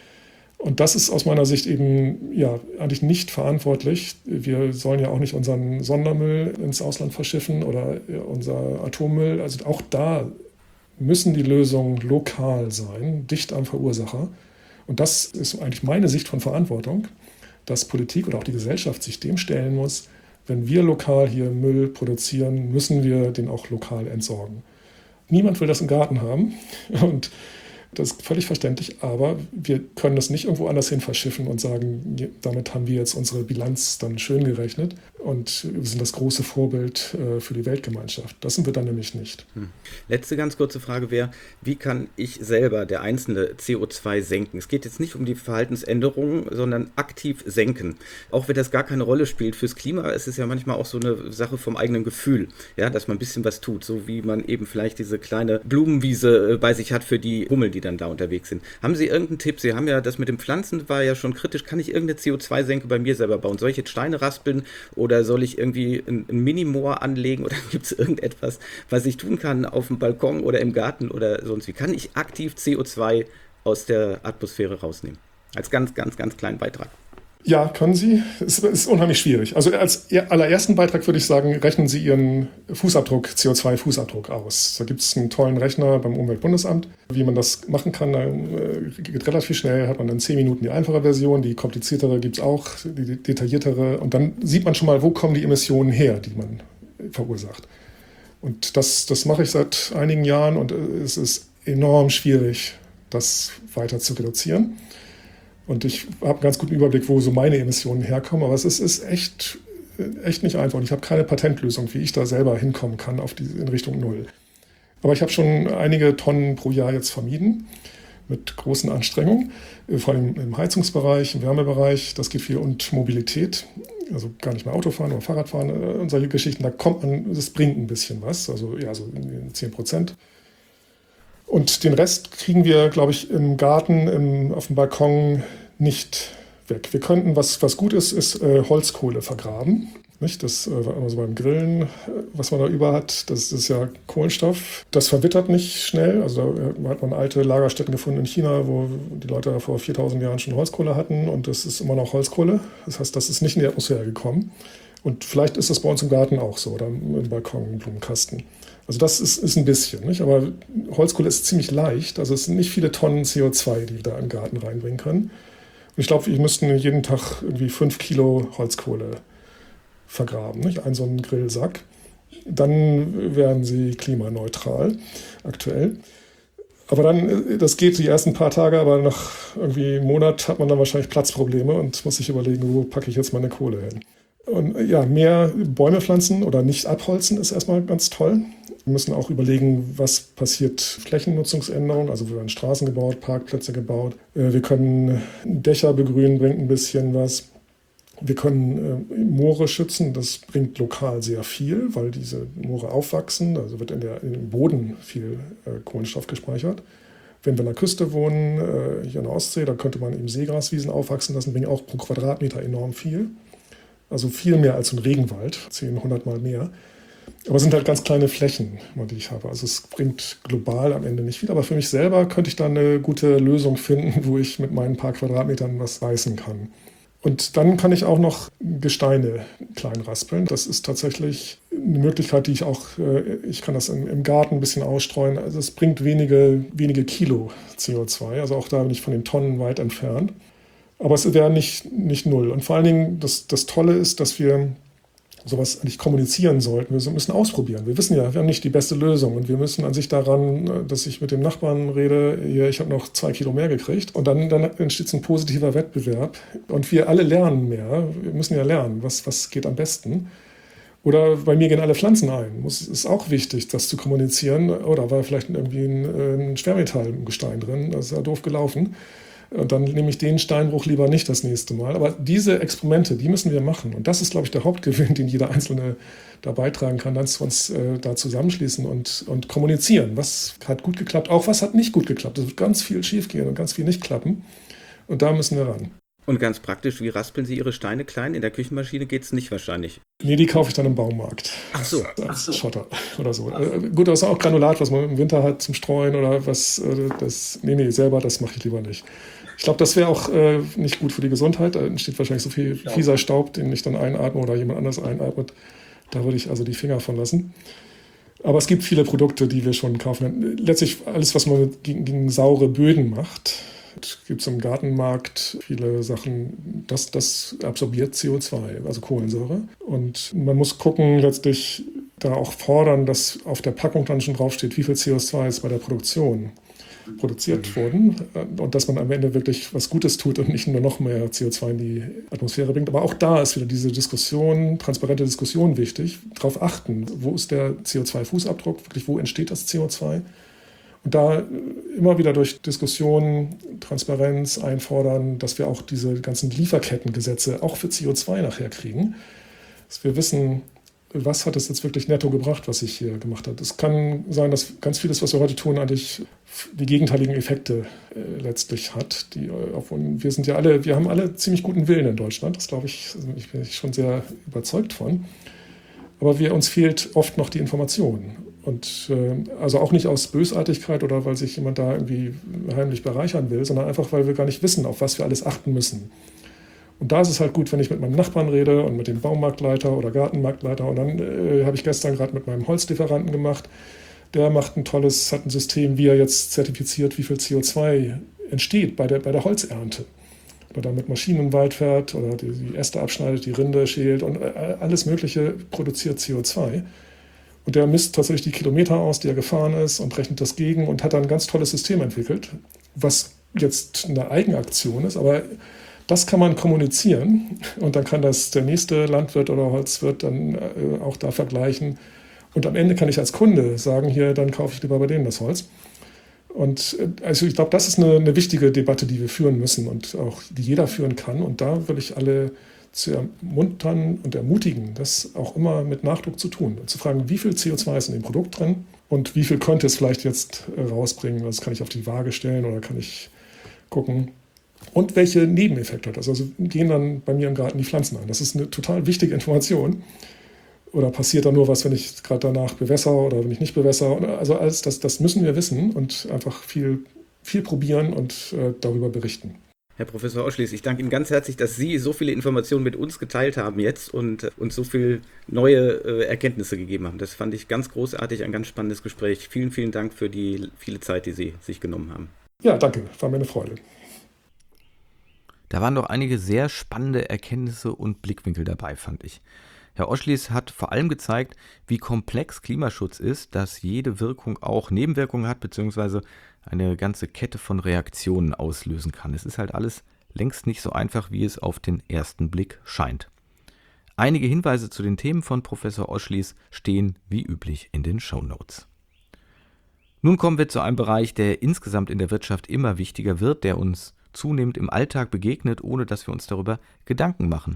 Und das ist aus meiner Sicht eben ja eigentlich nicht verantwortlich. Wir sollen ja auch nicht unseren Sondermüll ins Ausland verschiffen oder unser Atommüll. Also auch da müssen die Lösungen lokal sein, dicht am Verursacher. Und das ist eigentlich meine Sicht von Verantwortung, dass Politik oder auch die Gesellschaft sich dem stellen muss, wenn wir lokal hier Müll produzieren, müssen wir den auch lokal entsorgen. Niemand will das im Garten haben und das ist völlig verständlich, aber wir können das nicht irgendwo anders hin verschiffen und sagen, damit haben wir jetzt unsere Bilanz dann schön gerechnet und wir sind das große Vorbild für die Weltgemeinschaft. Das sind wir dann nämlich nicht. Hm. Letzte ganz kurze Frage wäre, wie kann ich selber, der Einzelne, C O zwei senken? Es geht jetzt nicht um die Verhaltensänderungen, sondern aktiv senken. Auch wenn das gar keine Rolle spielt fürs Klima, es ist ja manchmal auch so eine Sache vom eigenen Gefühl, ja, dass man ein bisschen was tut, so wie man eben vielleicht diese kleine Blumenwiese bei sich hat für die Hummel, die dann da unterwegs sind. Haben Sie irgendeinen Tipp? Sie haben ja das mit dem Pflanzen war ja schon kritisch. Kann ich irgendeine C O zwei Senke bei mir selber bauen? Soll ich jetzt Steine raspeln oder soll ich irgendwie ein, ein Minimoor anlegen oder gibt es irgendetwas, was ich tun kann auf dem Balkon oder im Garten oder sonst wie? Kann ich aktiv C O zwei aus der Atmosphäre rausnehmen? Als ganz, ganz, ganz kleinen Beitrag. Ja, können Sie. Es ist unheimlich schwierig. Also als allerersten Beitrag würde ich sagen, rechnen Sie Ihren Fußabdruck, C O zwei Fußabdruck aus. Da gibt es einen tollen Rechner beim Umweltbundesamt, wie man das machen kann. Da geht relativ schnell, hat man dann zehn Minuten die einfache Version, die kompliziertere gibt es auch, die detailliertere. Und dann sieht man schon mal, wo kommen die Emissionen her, die man verursacht. Und das, das mache ich seit einigen Jahren und es ist enorm schwierig, das weiter zu reduzieren. Und ich habe einen ganz guten Überblick, wo so meine Emissionen herkommen. Aber es ist, ist echt, echt nicht einfach. Und ich habe keine Patentlösung, wie ich da selber hinkommen kann auf die, in Richtung Null. Aber ich habe schon einige Tonnen pro Jahr jetzt vermieden, mit großen Anstrengungen. Vor allem im Heizungsbereich, im Wärmebereich, das geht viel. Und Mobilität, also gar nicht mehr Autofahren oder Fahrradfahren und solche Geschichten. Da kommt man, das bringt ein bisschen was, also ja, so zehn Prozent. Und den Rest kriegen wir, glaube ich, im Garten, im, auf dem Balkon nicht weg. Wir könnten, was, was gut ist, ist äh, Holzkohle vergraben. Nicht? Das äh, also beim Grillen, äh, was man da über hat, das ist ja Kohlenstoff. Das verwittert nicht schnell. Also da hat man alte Lagerstätten gefunden in China, wo die Leute da vor viertausend Jahren schon Holzkohle hatten und das ist immer noch Holzkohle. Das heißt, das ist nicht in die Atmosphäre gekommen. Und vielleicht ist das bei uns im Garten auch so oder im Balkon, im Blumenkasten. Also das ist, ist ein bisschen, nicht? Aber Holzkohle ist ziemlich leicht. Also es sind nicht viele Tonnen C O zwei, die wir da im Garten reinbringen können. Und ich glaube, wir müssten jeden Tag irgendwie fünf Kilo Holzkohle vergraben, nicht? Ein so einen Grillsack. Dann wären sie klimaneutral aktuell. Aber dann, das geht die ersten paar Tage, aber nach irgendwie einem Monat hat man dann wahrscheinlich Platzprobleme und muss sich überlegen, wo packe ich jetzt meine Kohle hin. Und ja, mehr Bäume pflanzen oder nicht abholzen ist erstmal ganz toll. Wir müssen auch überlegen, was passiert Flächennutzungsänderungen, also wo werden Straßen gebaut, Parkplätze gebaut. Wir können Dächer begrünen, bringt ein bisschen was. Wir können äh, Moore schützen, das bringt lokal sehr viel, weil diese Moore aufwachsen, also wird in der, im Boden viel äh, Kohlenstoff gespeichert. Wenn wir an der Küste wohnen, äh, hier an der Ostsee, da könnte man eben Seegraswiesen aufwachsen lassen, bringen auch pro Quadratmeter enorm viel. Also viel mehr als ein Regenwald, zehn, hundert Mal mehr. Aber es sind halt ganz kleine Flächen, die ich habe. Also es bringt global am Ende nicht viel. Aber für mich selber könnte ich da eine gute Lösung finden, wo ich mit meinen paar Quadratmetern was reißen kann. Und dann kann ich auch noch Gesteine klein raspeln. Das ist tatsächlich eine Möglichkeit, die ich auch, ich kann das im Garten ein bisschen ausstreuen. Also es bringt wenige, wenige Kilo C O zwei. Also auch da bin ich von den Tonnen weit entfernt. Aber es wäre nicht, nicht null. Und vor allen Dingen, das, das Tolle ist, dass wir sowas eigentlich kommunizieren sollten. Wir müssen ausprobieren. Wir wissen ja, wir haben nicht die beste Lösung. Und wir müssen an sich daran, dass ich mit dem Nachbarn rede, hier, ich habe noch zwei Kilo mehr gekriegt. Und dann, dann entsteht ein positiver Wettbewerb. Und wir alle lernen mehr. Wir müssen ja lernen, was, was geht am besten. Oder bei mir gehen alle Pflanzen ein. Es ist auch wichtig, das zu kommunizieren. Oder war vielleicht irgendwie ein, ein Schwermetall im Gestein drin. Das ist ja doof gelaufen. Und dann nehme ich den Steinbruch lieber nicht das nächste Mal. Aber diese Experimente, die müssen wir machen. Und das ist, glaube ich, der Hauptgewinn, den jeder Einzelne da beitragen kann, dass wir uns äh, da zusammenschließen und, und kommunizieren. Was hat gut geklappt, auch was hat nicht gut geklappt. Es wird ganz viel schiefgehen und ganz viel nicht klappen. Und da müssen wir ran. Und ganz praktisch, wie raspeln Sie Ihre Steine klein? In der Küchenmaschine geht es nicht wahrscheinlich. Nee, die kaufe ich dann im Baumarkt. Ach so. Als Ach so. Schotter oder so. Äh, gut, das ist auch Granulat, was man im Winter hat zum Streuen oder was. Äh, das, nee, nee, selber, das mache ich lieber nicht. Ich glaube, das wäre auch äh, nicht gut für die Gesundheit. Da entsteht wahrscheinlich so viel ja. fieser Staub, den ich dann einatme oder jemand anders einatmet. Da würde ich also die Finger von lassen. Aber es gibt viele Produkte, die wir schon kaufen. Letztlich alles, was man gegen, gegen saure Böden macht, gibt es im Gartenmarkt viele Sachen, das, das absorbiert C O zwei, also Kohlensäure. Und man muss gucken, letztlich da auch fordern, dass auf der Packung dann schon draufsteht, wie viel C O zwei ist bei der Produktion produziert wurden und dass man am Ende wirklich was Gutes tut und nicht nur noch mehr C O zwei in die Atmosphäre bringt. Aber auch da ist wieder diese Diskussion, transparente Diskussion wichtig. Darauf achten, wo ist der C O zwei Fußabdruck, wirklich wo entsteht das C O zwei? Und da immer wieder durch Diskussionen, Transparenz einfordern, dass wir auch diese ganzen Lieferkettengesetze auch für C O zwei nachher kriegen. Dass wir wissen, was hat es jetzt wirklich netto gebracht, was ich hier gemacht habe. Es kann sein, dass ganz vieles, was wir heute tun, eigentlich die gegenteiligen Effekte äh, letztlich hat. Die, obwohl wir sind ja alle, wir haben alle ziemlich guten Willen in Deutschland. Das glaube ich, also ich bin schon sehr überzeugt von. Aber wir, uns fehlt oft noch die Information. Und äh, also auch nicht aus Bösartigkeit oder weil sich jemand da irgendwie heimlich bereichern will, sondern einfach, weil wir gar nicht wissen, auf was wir alles achten müssen. Und da ist es halt gut, wenn ich mit meinem Nachbarn rede und mit dem Baumarktleiter oder Gartenmarktleiter. Und dann äh, habe ich gestern gerade mit meinem Holzlieferanten gemacht. Der macht ein tolles, hat ein System, wie er jetzt zertifiziert, wie viel C O zwei entsteht bei der, bei der Holzernte. Oder dann mit Maschinen im Wald fährt oder die, die Äste abschneidet, die Rinde schält und äh, alles Mögliche produziert C O zwei. Und der misst tatsächlich die Kilometer aus, die er gefahren ist und rechnet das gegen und hat dann ein ganz tolles System entwickelt, was jetzt eine Eigenaktion ist, aber das kann man kommunizieren und dann kann das der nächste Landwirt oder Holzwirt dann äh, auch da vergleichen. Und am Ende kann ich als Kunde sagen, hier, dann kaufe ich lieber bei denen das Holz. Und äh, also ich glaube, das ist eine, eine wichtige Debatte, die wir führen müssen und auch die jeder führen kann. Und da will ich alle zu ermuntern und ermutigen, das auch immer mit Nachdruck zu tun. Und zu fragen, wie viel C O zwei ist in dem Produkt drin und wie viel könnte es vielleicht jetzt äh, rausbringen. Das kann ich auf die Waage stellen oder kann ich gucken. Und welche Nebeneffekte hat das? Also gehen dann bei mir im Garten die Pflanzen an. Das ist eine total wichtige Information. Oder passiert da nur was, wenn ich gerade danach bewässere oder wenn ich nicht bewässere? Also alles, das, das müssen wir wissen und einfach viel, viel probieren und äh, darüber berichten. Herr Professor Oschlies, ich danke Ihnen ganz herzlich, dass Sie so viele Informationen mit uns geteilt haben jetzt und äh, uns so viele neue äh, Erkenntnisse gegeben haben. Das fand ich ganz großartig, ein ganz spannendes Gespräch. Vielen, vielen Dank für die viele Zeit, die Sie sich genommen haben. Ja, danke. War mir eine Freude. Da waren doch einige sehr spannende Erkenntnisse und Blickwinkel dabei, fand ich. Herr Oschlies hat vor allem gezeigt, wie komplex Klimaschutz ist, dass jede Wirkung auch Nebenwirkungen hat, beziehungsweise eine ganze Kette von Reaktionen auslösen kann. Es ist halt alles längst nicht so einfach, wie es auf den ersten Blick scheint. Einige Hinweise zu den Themen von Professor Oschlies stehen wie üblich in den Shownotes. Nun kommen wir zu einem Bereich, der insgesamt in der Wirtschaft immer wichtiger wird, der uns zunehmend im Alltag begegnet, ohne dass wir uns darüber Gedanken machen.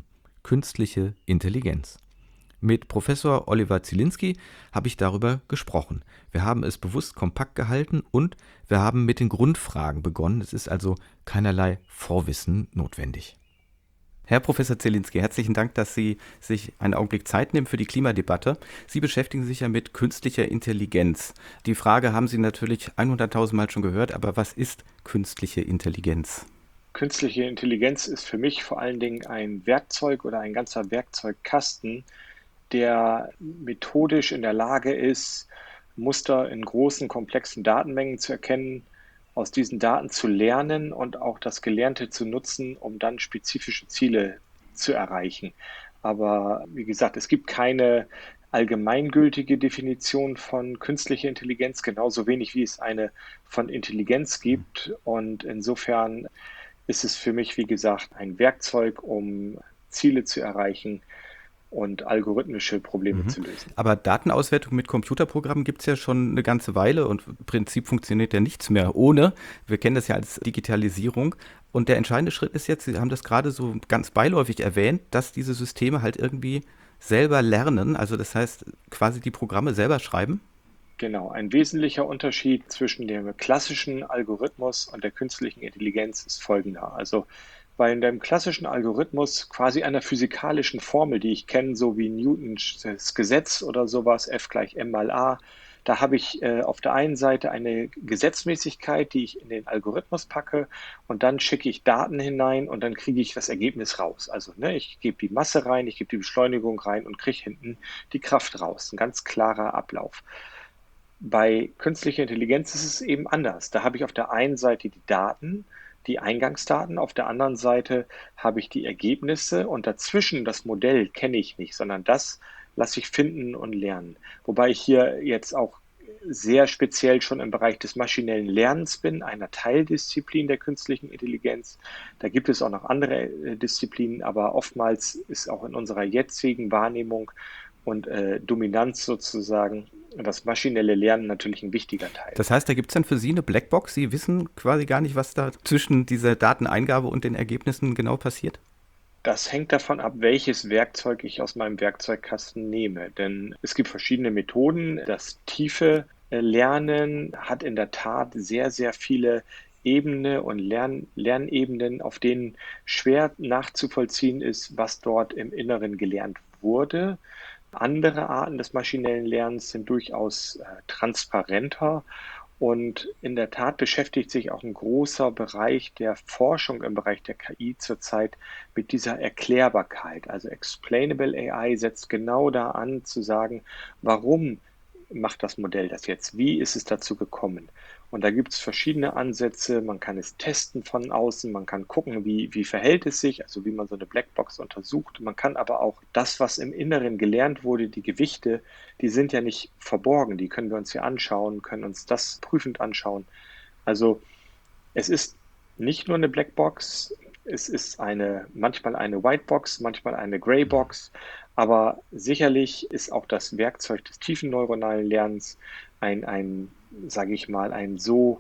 künstliche Intelligenz. Mit Professor Oliver Zielinski habe ich darüber gesprochen. Wir haben es bewusst kompakt gehalten und wir haben mit den Grundfragen begonnen. Es ist also keinerlei Vorwissen notwendig. Herr Professor Zielinski, herzlichen Dank, dass Sie sich einen Augenblick Zeit nehmen für die Klimadebatte. Sie beschäftigen sich ja mit künstlicher Intelligenz. Die Frage haben Sie natürlich hunderttausend Mal schon gehört, aber was ist künstliche Intelligenz? Künstliche Intelligenz ist für mich vor allen Dingen ein Werkzeug oder ein ganzer Werkzeugkasten, der methodisch in der Lage ist, Muster in großen, komplexen Datenmengen zu erkennen, aus diesen Daten zu lernen und auch das Gelernte zu nutzen, um dann spezifische Ziele zu erreichen. Aber wie gesagt, es gibt keine allgemeingültige Definition von künstlicher Intelligenz, genauso wenig wie es eine von Intelligenz gibt. Und insofern ist es für mich, wie gesagt, ein Werkzeug, um Ziele zu erreichen und algorithmische Probleme Mhm. zu lösen. Aber Datenauswertung mit Computerprogrammen gibt es ja schon eine ganze Weile und im Prinzip funktioniert ja nichts mehr ohne. Wir kennen das ja als Digitalisierung. Und der entscheidende Schritt ist jetzt, Sie haben das gerade so ganz beiläufig erwähnt, dass diese Systeme halt irgendwie selber lernen, also das heißt quasi die Programme selber schreiben. Genau, ein wesentlicher Unterschied zwischen dem klassischen Algorithmus und der künstlichen Intelligenz ist folgender. Also bei dem klassischen Algorithmus quasi einer physikalischen Formel, die ich kenne, so wie Newtons Gesetz oder sowas, F gleich m mal a, da habe ich äh, auf der einen Seite eine Gesetzmäßigkeit, die ich in den Algorithmus packe und dann schicke ich Daten hinein und dann kriege ich das Ergebnis raus. Also ne, ich gebe die Masse rein, ich gebe die Beschleunigung rein und kriege hinten die Kraft raus. Ein ganz klarer Ablauf. Bei künstlicher Intelligenz ist es eben anders. Da habe ich auf der einen Seite die Daten, die Eingangsdaten, auf der anderen Seite habe ich die Ergebnisse und dazwischen das Modell kenne ich nicht, sondern das lasse ich finden und lernen. Wobei ich hier jetzt auch sehr speziell schon im Bereich des maschinellen Lernens bin, einer Teildisziplin der künstlichen Intelligenz. Da gibt es auch noch andere äh, Disziplinen, aber oftmals ist auch in unserer jetzigen Wahrnehmung und äh, Dominanz sozusagen das maschinelle Lernen natürlich ein wichtiger Teil. Das heißt, da gibt es dann für Sie eine Blackbox. Sie wissen quasi gar nicht, was da zwischen dieser Dateneingabe und den Ergebnissen genau passiert? Das hängt davon ab, welches Werkzeug ich aus meinem Werkzeugkasten nehme. Denn es gibt verschiedene Methoden. Das tiefe äh, Lernen hat in der Tat sehr, sehr viele Ebenen und Lern Lernebenen, auf denen schwer nachzuvollziehen ist, was dort im Inneren gelernt wurde. Andere Arten des maschinellen Lernens sind durchaus äh, transparenter und in der Tat beschäftigt sich auch ein großer Bereich der Forschung im Bereich der K I zurzeit mit dieser Erklärbarkeit. Also Explainable A I setzt genau da an, zu sagen, warum macht das Modell das jetzt? Wie ist es dazu gekommen? Und da gibt es verschiedene Ansätze. Man kann es testen von außen, man kann gucken, wie, wie verhält es sich, also wie man so eine Blackbox untersucht. Man kann aber auch das, was im Inneren gelernt wurde, die Gewichte, die sind ja nicht verborgen, die können wir uns ja anschauen, können uns das prüfend anschauen. Also es ist nicht nur eine Blackbox, es ist eine, manchmal eine Whitebox, manchmal eine Greybox, aber sicherlich ist auch das Werkzeug des tiefen neuronalen Lernens ein, ein, sage ich mal, ein so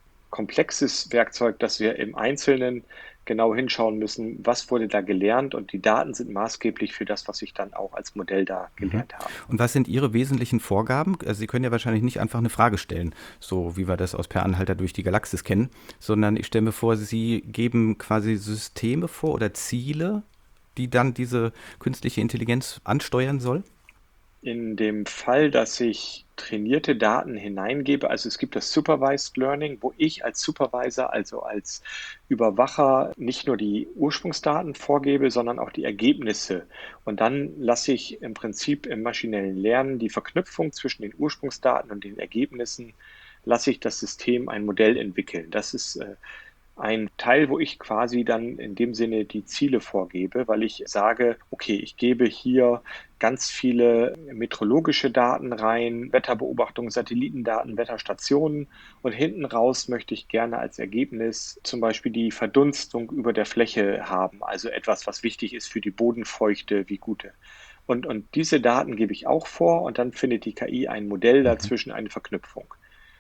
komplexes Werkzeug, dass wir im Einzelnen genau hinschauen müssen, was wurde da gelernt und die Daten sind maßgeblich für das, was ich dann auch als Modell da gelernt habe. Und was sind Ihre wesentlichen Vorgaben? Also Sie können ja wahrscheinlich nicht einfach eine Frage stellen, so wie wir das aus Per Anhalter durch die Galaxis kennen, sondern ich stelle mir vor, Sie geben quasi Systeme vor oder Ziele, die dann diese künstliche Intelligenz ansteuern soll? In dem Fall, dass ich trainierte Daten hineingebe, also es gibt das Supervised Learning, wo ich als Supervisor, also als Überwacher, nicht nur die Ursprungsdaten vorgebe, sondern auch die Ergebnisse. Und dann lasse ich im Prinzip im maschinellen Lernen die Verknüpfung zwischen den Ursprungsdaten und den Ergebnissen, lasse ich das System ein Modell entwickeln. Das ist äh, ein Teil, wo ich quasi dann in dem Sinne die Ziele vorgebe, weil ich sage, okay, ich gebe hier ganz viele meteorologische Daten rein, Wetterbeobachtung, Satellitendaten, Wetterstationen und hinten raus möchte ich gerne als Ergebnis zum Beispiel die Verdunstung über der Fläche haben, also etwas, was wichtig ist für die Bodenfeuchte, wie gute. Und, und diese Daten gebe ich auch vor und dann findet die K I ein Modell dazwischen, eine Verknüpfung.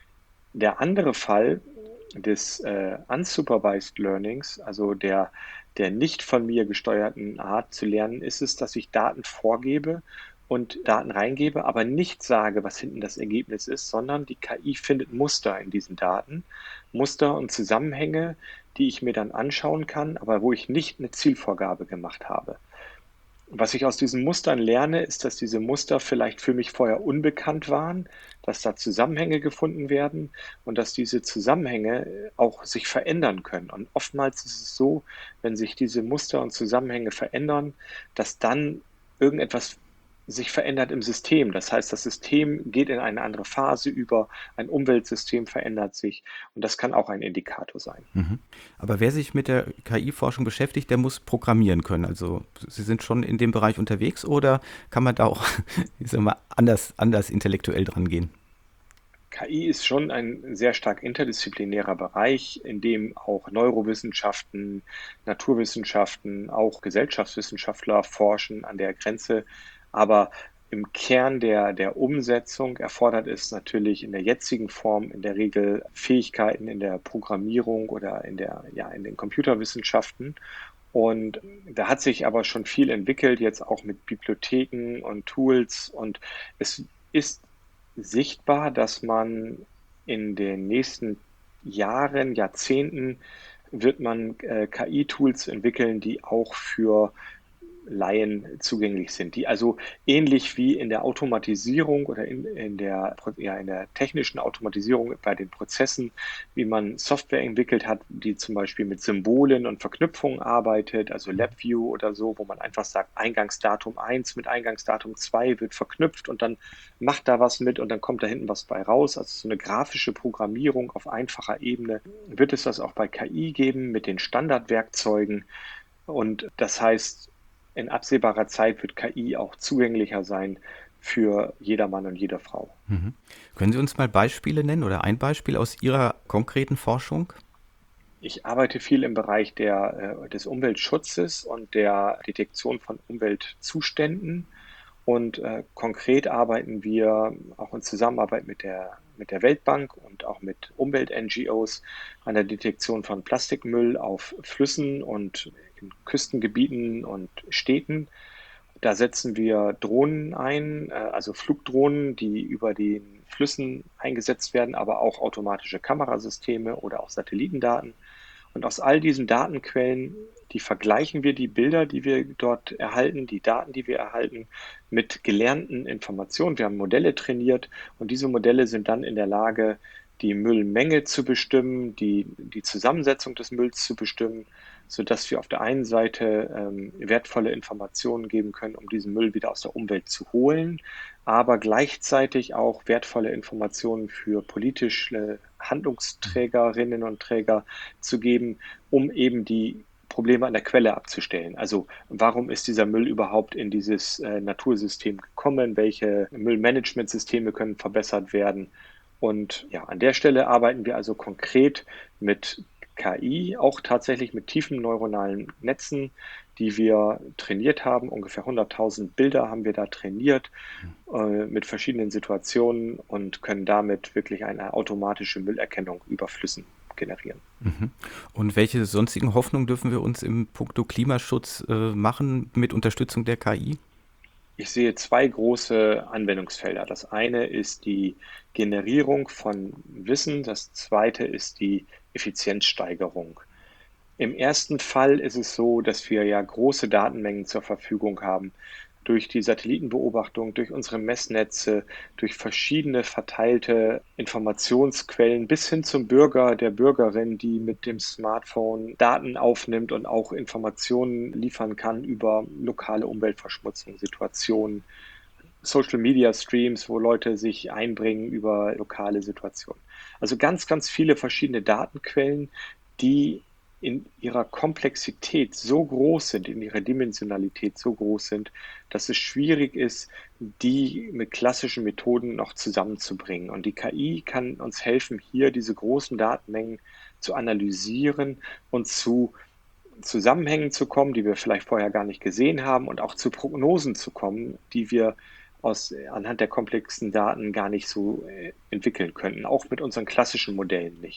Der andere Fall des äh, Unsupervised Learnings, also der, der nicht von mir gesteuerten Art zu lernen ist es, dass ich Daten vorgebe und Daten reingebe, aber nicht sage, was hinten das Ergebnis ist, sondern die K I findet Muster in diesen Daten, Muster und Zusammenhänge, die ich mir dann anschauen kann, aber wo ich nicht eine Zielvorgabe gemacht habe. Was ich aus diesen Mustern lerne, ist, dass diese Muster vielleicht für mich vorher unbekannt waren, dass da Zusammenhänge gefunden werden und dass diese Zusammenhänge auch sich verändern können. Und oftmals ist es so, wenn sich diese Muster und Zusammenhänge verändern, dass dann irgendetwas sich verändert im System. Das heißt, das System geht in eine andere Phase über, ein Umweltsystem verändert sich und das kann auch ein Indikator sein. Mhm. Aber wer sich mit der K I-Forschung beschäftigt, der muss programmieren können. Also Sie sind schon in dem Bereich unterwegs oder kann man da auch, ich sag mal, anders, anders intellektuell dran gehen? K I ist schon ein sehr stark interdisziplinärer Bereich, in dem auch Neurowissenschaften, Naturwissenschaften, auch Gesellschaftswissenschaftler forschen an der Grenze. Aber im Kern der, der Umsetzung erfordert es natürlich in der jetzigen Form in der Regel Fähigkeiten in der Programmierung oder in der, ja, in den Computerwissenschaften. Und da hat sich aber schon viel entwickelt, jetzt auch mit Bibliotheken und Tools. Und es ist sichtbar, dass man in den nächsten Jahren, Jahrzehnten wird man äh, K I-Tools entwickeln, die auch für Laien zugänglich sind, die also ähnlich wie in der Automatisierung oder in, in der, ja, in der technischen Automatisierung bei den Prozessen, wie man Software entwickelt hat, die zum Beispiel mit Symbolen und Verknüpfungen arbeitet, also LabVIEW oder so, wo man einfach sagt, Eingangsdatum eins mit Eingangsdatum zwei wird verknüpft und dann macht da was mit und dann kommt da hinten was bei raus. Also so eine grafische Programmierung auf einfacher Ebene. Wird es das auch bei K I geben mit den Standardwerkzeugen? Und das heißt, in absehbarer Zeit wird K I auch zugänglicher sein für jeder Mann und jede Frau. Mhm. Können Sie uns mal Beispiele nennen oder ein Beispiel aus Ihrer konkreten Forschung? Ich arbeite viel im Bereich der, äh, des Umweltschutzes und der Detektion von Umweltzuständen. Und äh, konkret arbeiten wir auch in Zusammenarbeit mit der, mit der Weltbank und auch mit Umwelt-N G Os an der Detektion von Plastikmüll auf Flüssen und in Küstengebieten und Städten. Da setzen wir Drohnen ein, äh, also Flugdrohnen, die über den Flüssen eingesetzt werden, aber auch automatische Kamerasysteme oder auch Satellitendaten. Und aus all diesen Datenquellen, die vergleichen wir die Bilder, die wir dort erhalten, die Daten, die wir erhalten, mit gelernten Informationen. Wir haben Modelle trainiert und diese Modelle sind dann in der Lage, die Müllmenge zu bestimmen, die, die Zusammensetzung des Mülls zu bestimmen, sodass wir auf der einen Seite ähm, wertvolle Informationen geben können, um diesen Müll wieder aus der Umwelt zu holen, aber gleichzeitig auch wertvolle Informationen für politische Handlungsträgerinnen und Träger zu geben, um eben die Probleme an der Quelle abzustellen. Also warum ist dieser Müll überhaupt in dieses äh, Natursystem gekommen? Welche Müllmanagementsysteme können verbessert werden? Und ja, an der Stelle arbeiten wir also konkret mit K I, auch tatsächlich mit tiefen neuronalen Netzen, die wir trainiert haben. Ungefähr hunderttausend Bilder haben wir da trainiert äh, mit verschiedenen Situationen und können damit wirklich eine automatische Müllerkennung über Flüssen generieren. Mhm. Und welche sonstigen Hoffnungen dürfen wir uns im Punkto Klimaschutz äh, machen mit Unterstützung der K I? Ich sehe zwei große Anwendungsfelder. Das eine ist die Generierung von Wissen, das zweite ist die Effizienzsteigerung. Im ersten Fall ist es so, dass wir ja große Datenmengen zur Verfügung haben durch die Satellitenbeobachtung, durch unsere Messnetze, durch verschiedene verteilte Informationsquellen bis hin zum Bürger, der Bürgerin, die mit dem Smartphone Daten aufnimmt und auch Informationen liefern kann über lokale Umweltverschmutzung, Situationen, Social Media Streams, wo Leute sich einbringen über lokale Situationen. Also ganz, ganz viele verschiedene Datenquellen, die in ihrer Komplexität so groß sind, in ihrer Dimensionalität so groß sind, dass es schwierig ist, die mit klassischen Methoden noch zusammenzubringen. Und die K I kann uns helfen, hier diese großen Datenmengen zu analysieren und zu Zusammenhängen zu kommen, die wir vielleicht vorher gar nicht gesehen haben und auch zu Prognosen zu kommen, die wir aus, anhand der komplexen Daten gar nicht so äh, entwickeln könnten, auch mit unseren klassischen Modellen nicht.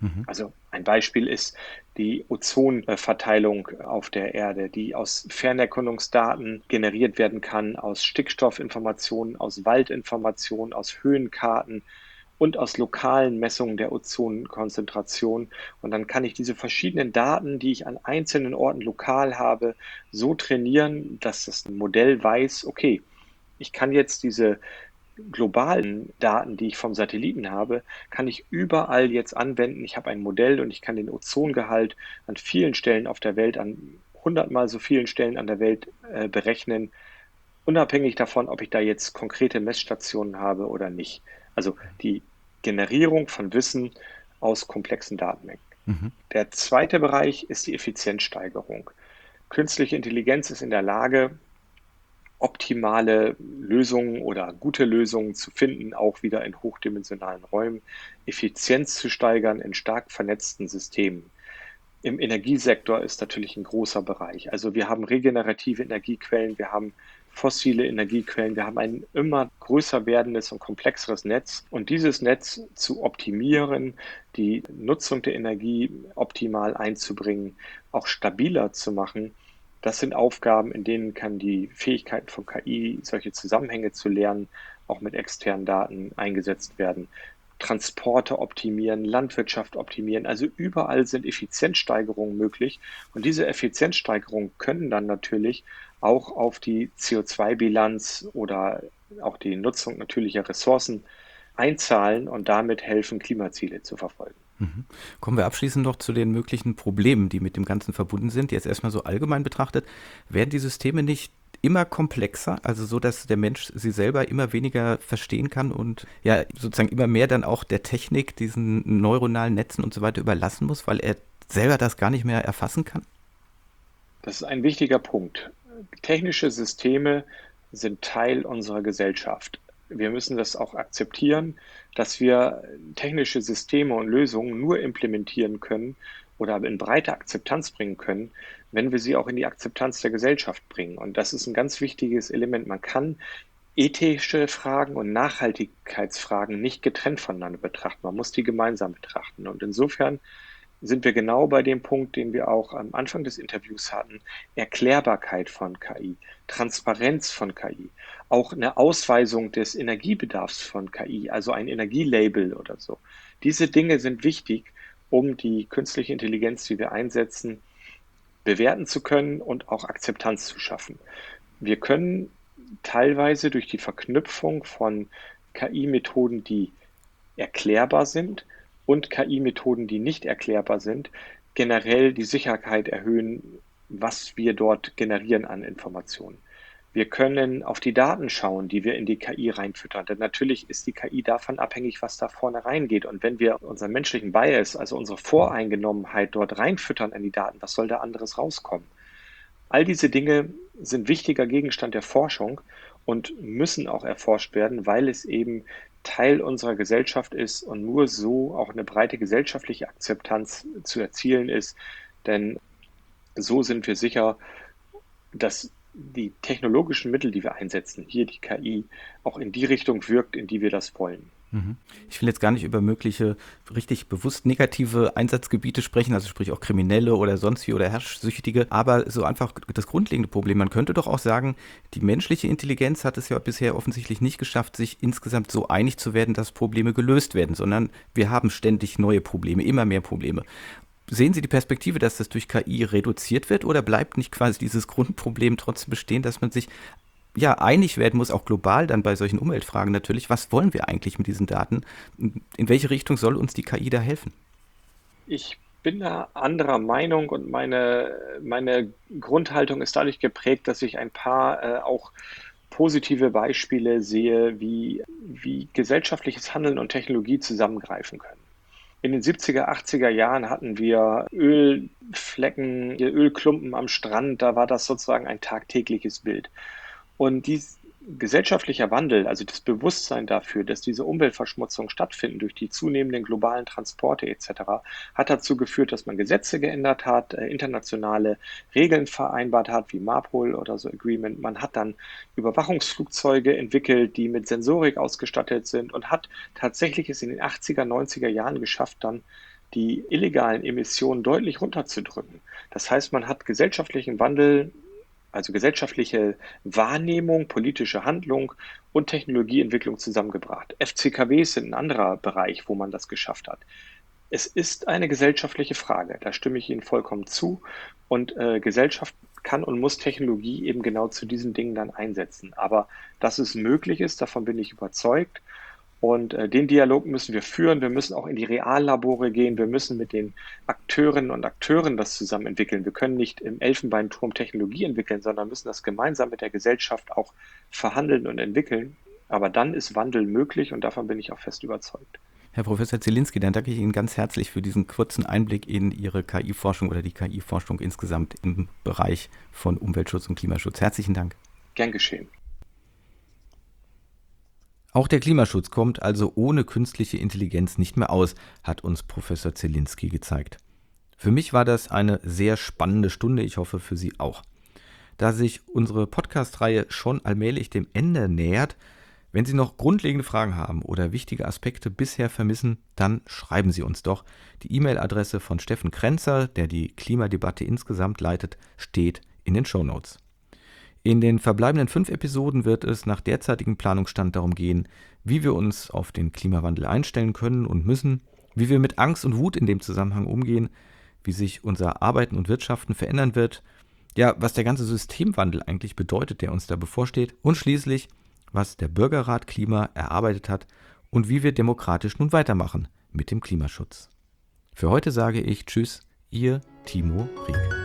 Also ein Beispiel ist die Ozonverteilung auf der Erde, die aus Fernerkundungsdaten generiert werden kann, aus Stickstoffinformationen, aus Waldinformationen, aus Höhenkarten und aus lokalen Messungen der Ozonkonzentration. Und dann kann ich diese verschiedenen Daten, die ich an einzelnen Orten lokal habe, so trainieren, dass das Modell weiß, okay, ich kann jetzt diese globalen Daten, die ich vom Satelliten habe, kann ich überall jetzt anwenden. Ich habe ein Modell und ich kann den Ozongehalt an vielen Stellen auf der Welt, an hundertmal so vielen Stellen an der Welt äh, berechnen, unabhängig davon, ob ich da jetzt konkrete Messstationen habe oder nicht. Also die Generierung von Wissen aus komplexen Datenmengen. Mhm. Der zweite Bereich ist die Effizienzsteigerung. Künstliche Intelligenz ist in der Lage, optimale Lösungen oder gute Lösungen zu finden, auch wieder in hochdimensionalen Räumen, Effizienz zu steigern in stark vernetzten Systemen. Im Energiesektor ist natürlich ein großer Bereich. Also wir haben regenerative Energiequellen, wir haben fossile Energiequellen, wir haben ein immer größer werdendes und komplexeres Netz. Und dieses Netz zu optimieren, die Nutzung der Energie optimal einzubringen, auch stabiler zu machen, das sind Aufgaben, in denen kann die Fähigkeiten von K I, solche Zusammenhänge zu lernen, auch mit externen Daten eingesetzt werden. Transporte optimieren, Landwirtschaft optimieren. Also überall sind Effizienzsteigerungen möglich. Und diese Effizienzsteigerungen können dann natürlich auch auf die C O zwei Bilanz oder auch die Nutzung natürlicher Ressourcen einzahlen und damit helfen, Klimaziele zu verfolgen. Mhm. Kommen wir abschließend noch zu den möglichen Problemen, die mit dem Ganzen verbunden sind. Jetzt erstmal so allgemein betrachtet, werden die Systeme nicht immer komplexer, also so, dass der Mensch sie selber immer weniger verstehen kann und ja sozusagen immer mehr dann auch der Technik, diesen neuronalen Netzen und so weiter überlassen muss, weil er selber das gar nicht mehr erfassen kann? Das ist ein wichtiger Punkt. Technische Systeme sind Teil unserer Gesellschaft. Wir müssen das auch akzeptieren, dass wir technische Systeme und Lösungen nur implementieren können oder in breite Akzeptanz bringen können, wenn wir sie auch in die Akzeptanz der Gesellschaft bringen. Und das ist ein ganz wichtiges Element. Man kann ethische Fragen und Nachhaltigkeitsfragen nicht getrennt voneinander betrachten. Man muss die gemeinsam betrachten. Und insofern sind wir genau bei dem Punkt, den wir auch am Anfang des Interviews hatten: Erklärbarkeit von K I, Transparenz von K I, auch eine Ausweisung des Energiebedarfs von K I, also ein Energielabel oder so. Diese Dinge sind wichtig, um die künstliche Intelligenz, die wir einsetzen, bewerten zu können und auch Akzeptanz zu schaffen. Wir können teilweise durch die Verknüpfung von K I-Methoden, die erklärbar sind, und K I-Methoden, die nicht erklärbar sind, generell die Sicherheit erhöhen, was wir dort generieren an Informationen. Wir können auf die Daten schauen, die wir in die K I reinfüttern. Denn natürlich ist die K I davon abhängig, was da vorne reingeht. Und wenn wir unseren menschlichen Bias, also unsere Voreingenommenheit dort reinfüttern in die Daten, was soll da anderes rauskommen? All diese Dinge sind wichtiger Gegenstand der Forschung und müssen auch erforscht werden, weil es eben Teil unserer Gesellschaft ist und nur so auch eine breite gesellschaftliche Akzeptanz zu erzielen ist. Denn so sind wir sicher, dass die technologischen Mittel, die wir einsetzen, hier die K I, auch in die Richtung wirkt, in die wir das wollen. Ich will jetzt gar nicht über mögliche richtig bewusst negative Einsatzgebiete sprechen, also sprich auch Kriminelle oder sonst wie oder Herrschsüchtige, aber so einfach das grundlegende Problem. Man könnte doch auch sagen, die menschliche Intelligenz hat es ja bisher offensichtlich nicht geschafft, sich insgesamt so einig zu werden, dass Probleme gelöst werden, sondern wir haben ständig neue Probleme, immer mehr Probleme. Sehen Sie die Perspektive, dass das durch K I reduziert wird, oder bleibt nicht quasi dieses Grundproblem trotzdem bestehen, dass man sich ja einig werden muss, auch global dann bei solchen Umweltfragen natürlich, was wollen wir eigentlich mit diesen Daten? In welche Richtung soll uns die K I da helfen? Ich bin da anderer Meinung und meine, meine Grundhaltung ist dadurch geprägt, dass ich ein paar äh, auch positive Beispiele sehe, wie, wie gesellschaftliches Handeln und Technologie zusammengreifen können. In den siebziger, achtziger Jahren hatten wir Ölflecken, Ölklumpen am Strand, da war das sozusagen ein tagtägliches Bild. Und dies gesellschaftlicher Wandel, also das Bewusstsein dafür, dass diese Umweltverschmutzung stattfinden durch die zunehmenden globalen Transporte et cetera, hat dazu geführt, dass man Gesetze geändert hat, äh, internationale Regeln vereinbart hat, wie MARPOL oder so Agreement. Man hat dann Überwachungsflugzeuge entwickelt, die mit Sensorik ausgestattet sind, und hat tatsächlich es in den achtziger, neunziger Jahren geschafft, dann die illegalen Emissionen deutlich runterzudrücken. Das heißt, man hat gesellschaftlichen Wandel, also gesellschaftliche Wahrnehmung, politische Handlung und Technologieentwicklung zusammengebracht. F C K Ws sind ein anderer Bereich, wo man das geschafft hat. Es ist eine gesellschaftliche Frage, da stimme ich Ihnen vollkommen zu. Und äh, Gesellschaft kann und muss Technologie eben genau zu diesen Dingen dann einsetzen. Aber dass es möglich ist, davon bin ich überzeugt. Und äh, den Dialog müssen wir führen. Wir müssen auch in die Reallabore gehen. Wir müssen mit den Akteurinnen und Akteuren das zusammen entwickeln. Wir können nicht im Elfenbeinturm Technologie entwickeln, sondern müssen das gemeinsam mit der Gesellschaft auch verhandeln und entwickeln. Aber dann ist Wandel möglich und davon bin ich auch fest überzeugt. Herr Professor Zielinski, dann danke ich Ihnen ganz herzlich für diesen kurzen Einblick in Ihre K I-Forschung oder die K I-Forschung insgesamt im Bereich von Umweltschutz und Klimaschutz. Herzlichen Dank. Gern geschehen. Auch der Klimaschutz kommt also ohne künstliche Intelligenz nicht mehr aus, hat uns Professor Zielinski gezeigt. Für mich war das eine sehr spannende Stunde, ich hoffe für Sie auch. Da sich unsere Podcast-Reihe schon allmählich dem Ende nähert, wenn Sie noch grundlegende Fragen haben oder wichtige Aspekte bisher vermissen, dann schreiben Sie uns doch. Die E-Mail-Adresse von Steffen Krenzer, der die Klimadebatte insgesamt leitet, steht in den Shownotes. In den verbleibenden fünf Episoden wird es nach derzeitigem Planungsstand darum gehen, wie wir uns auf den Klimawandel einstellen können und müssen, wie wir mit Angst und Wut in dem Zusammenhang umgehen, wie sich unser Arbeiten und Wirtschaften verändern wird, ja, was der ganze Systemwandel eigentlich bedeutet, der uns da bevorsteht und schließlich, was der Bürgerrat Klima erarbeitet hat und wie wir demokratisch nun weitermachen mit dem Klimaschutz. Für heute sage ich Tschüss, Ihr Timo Rieck.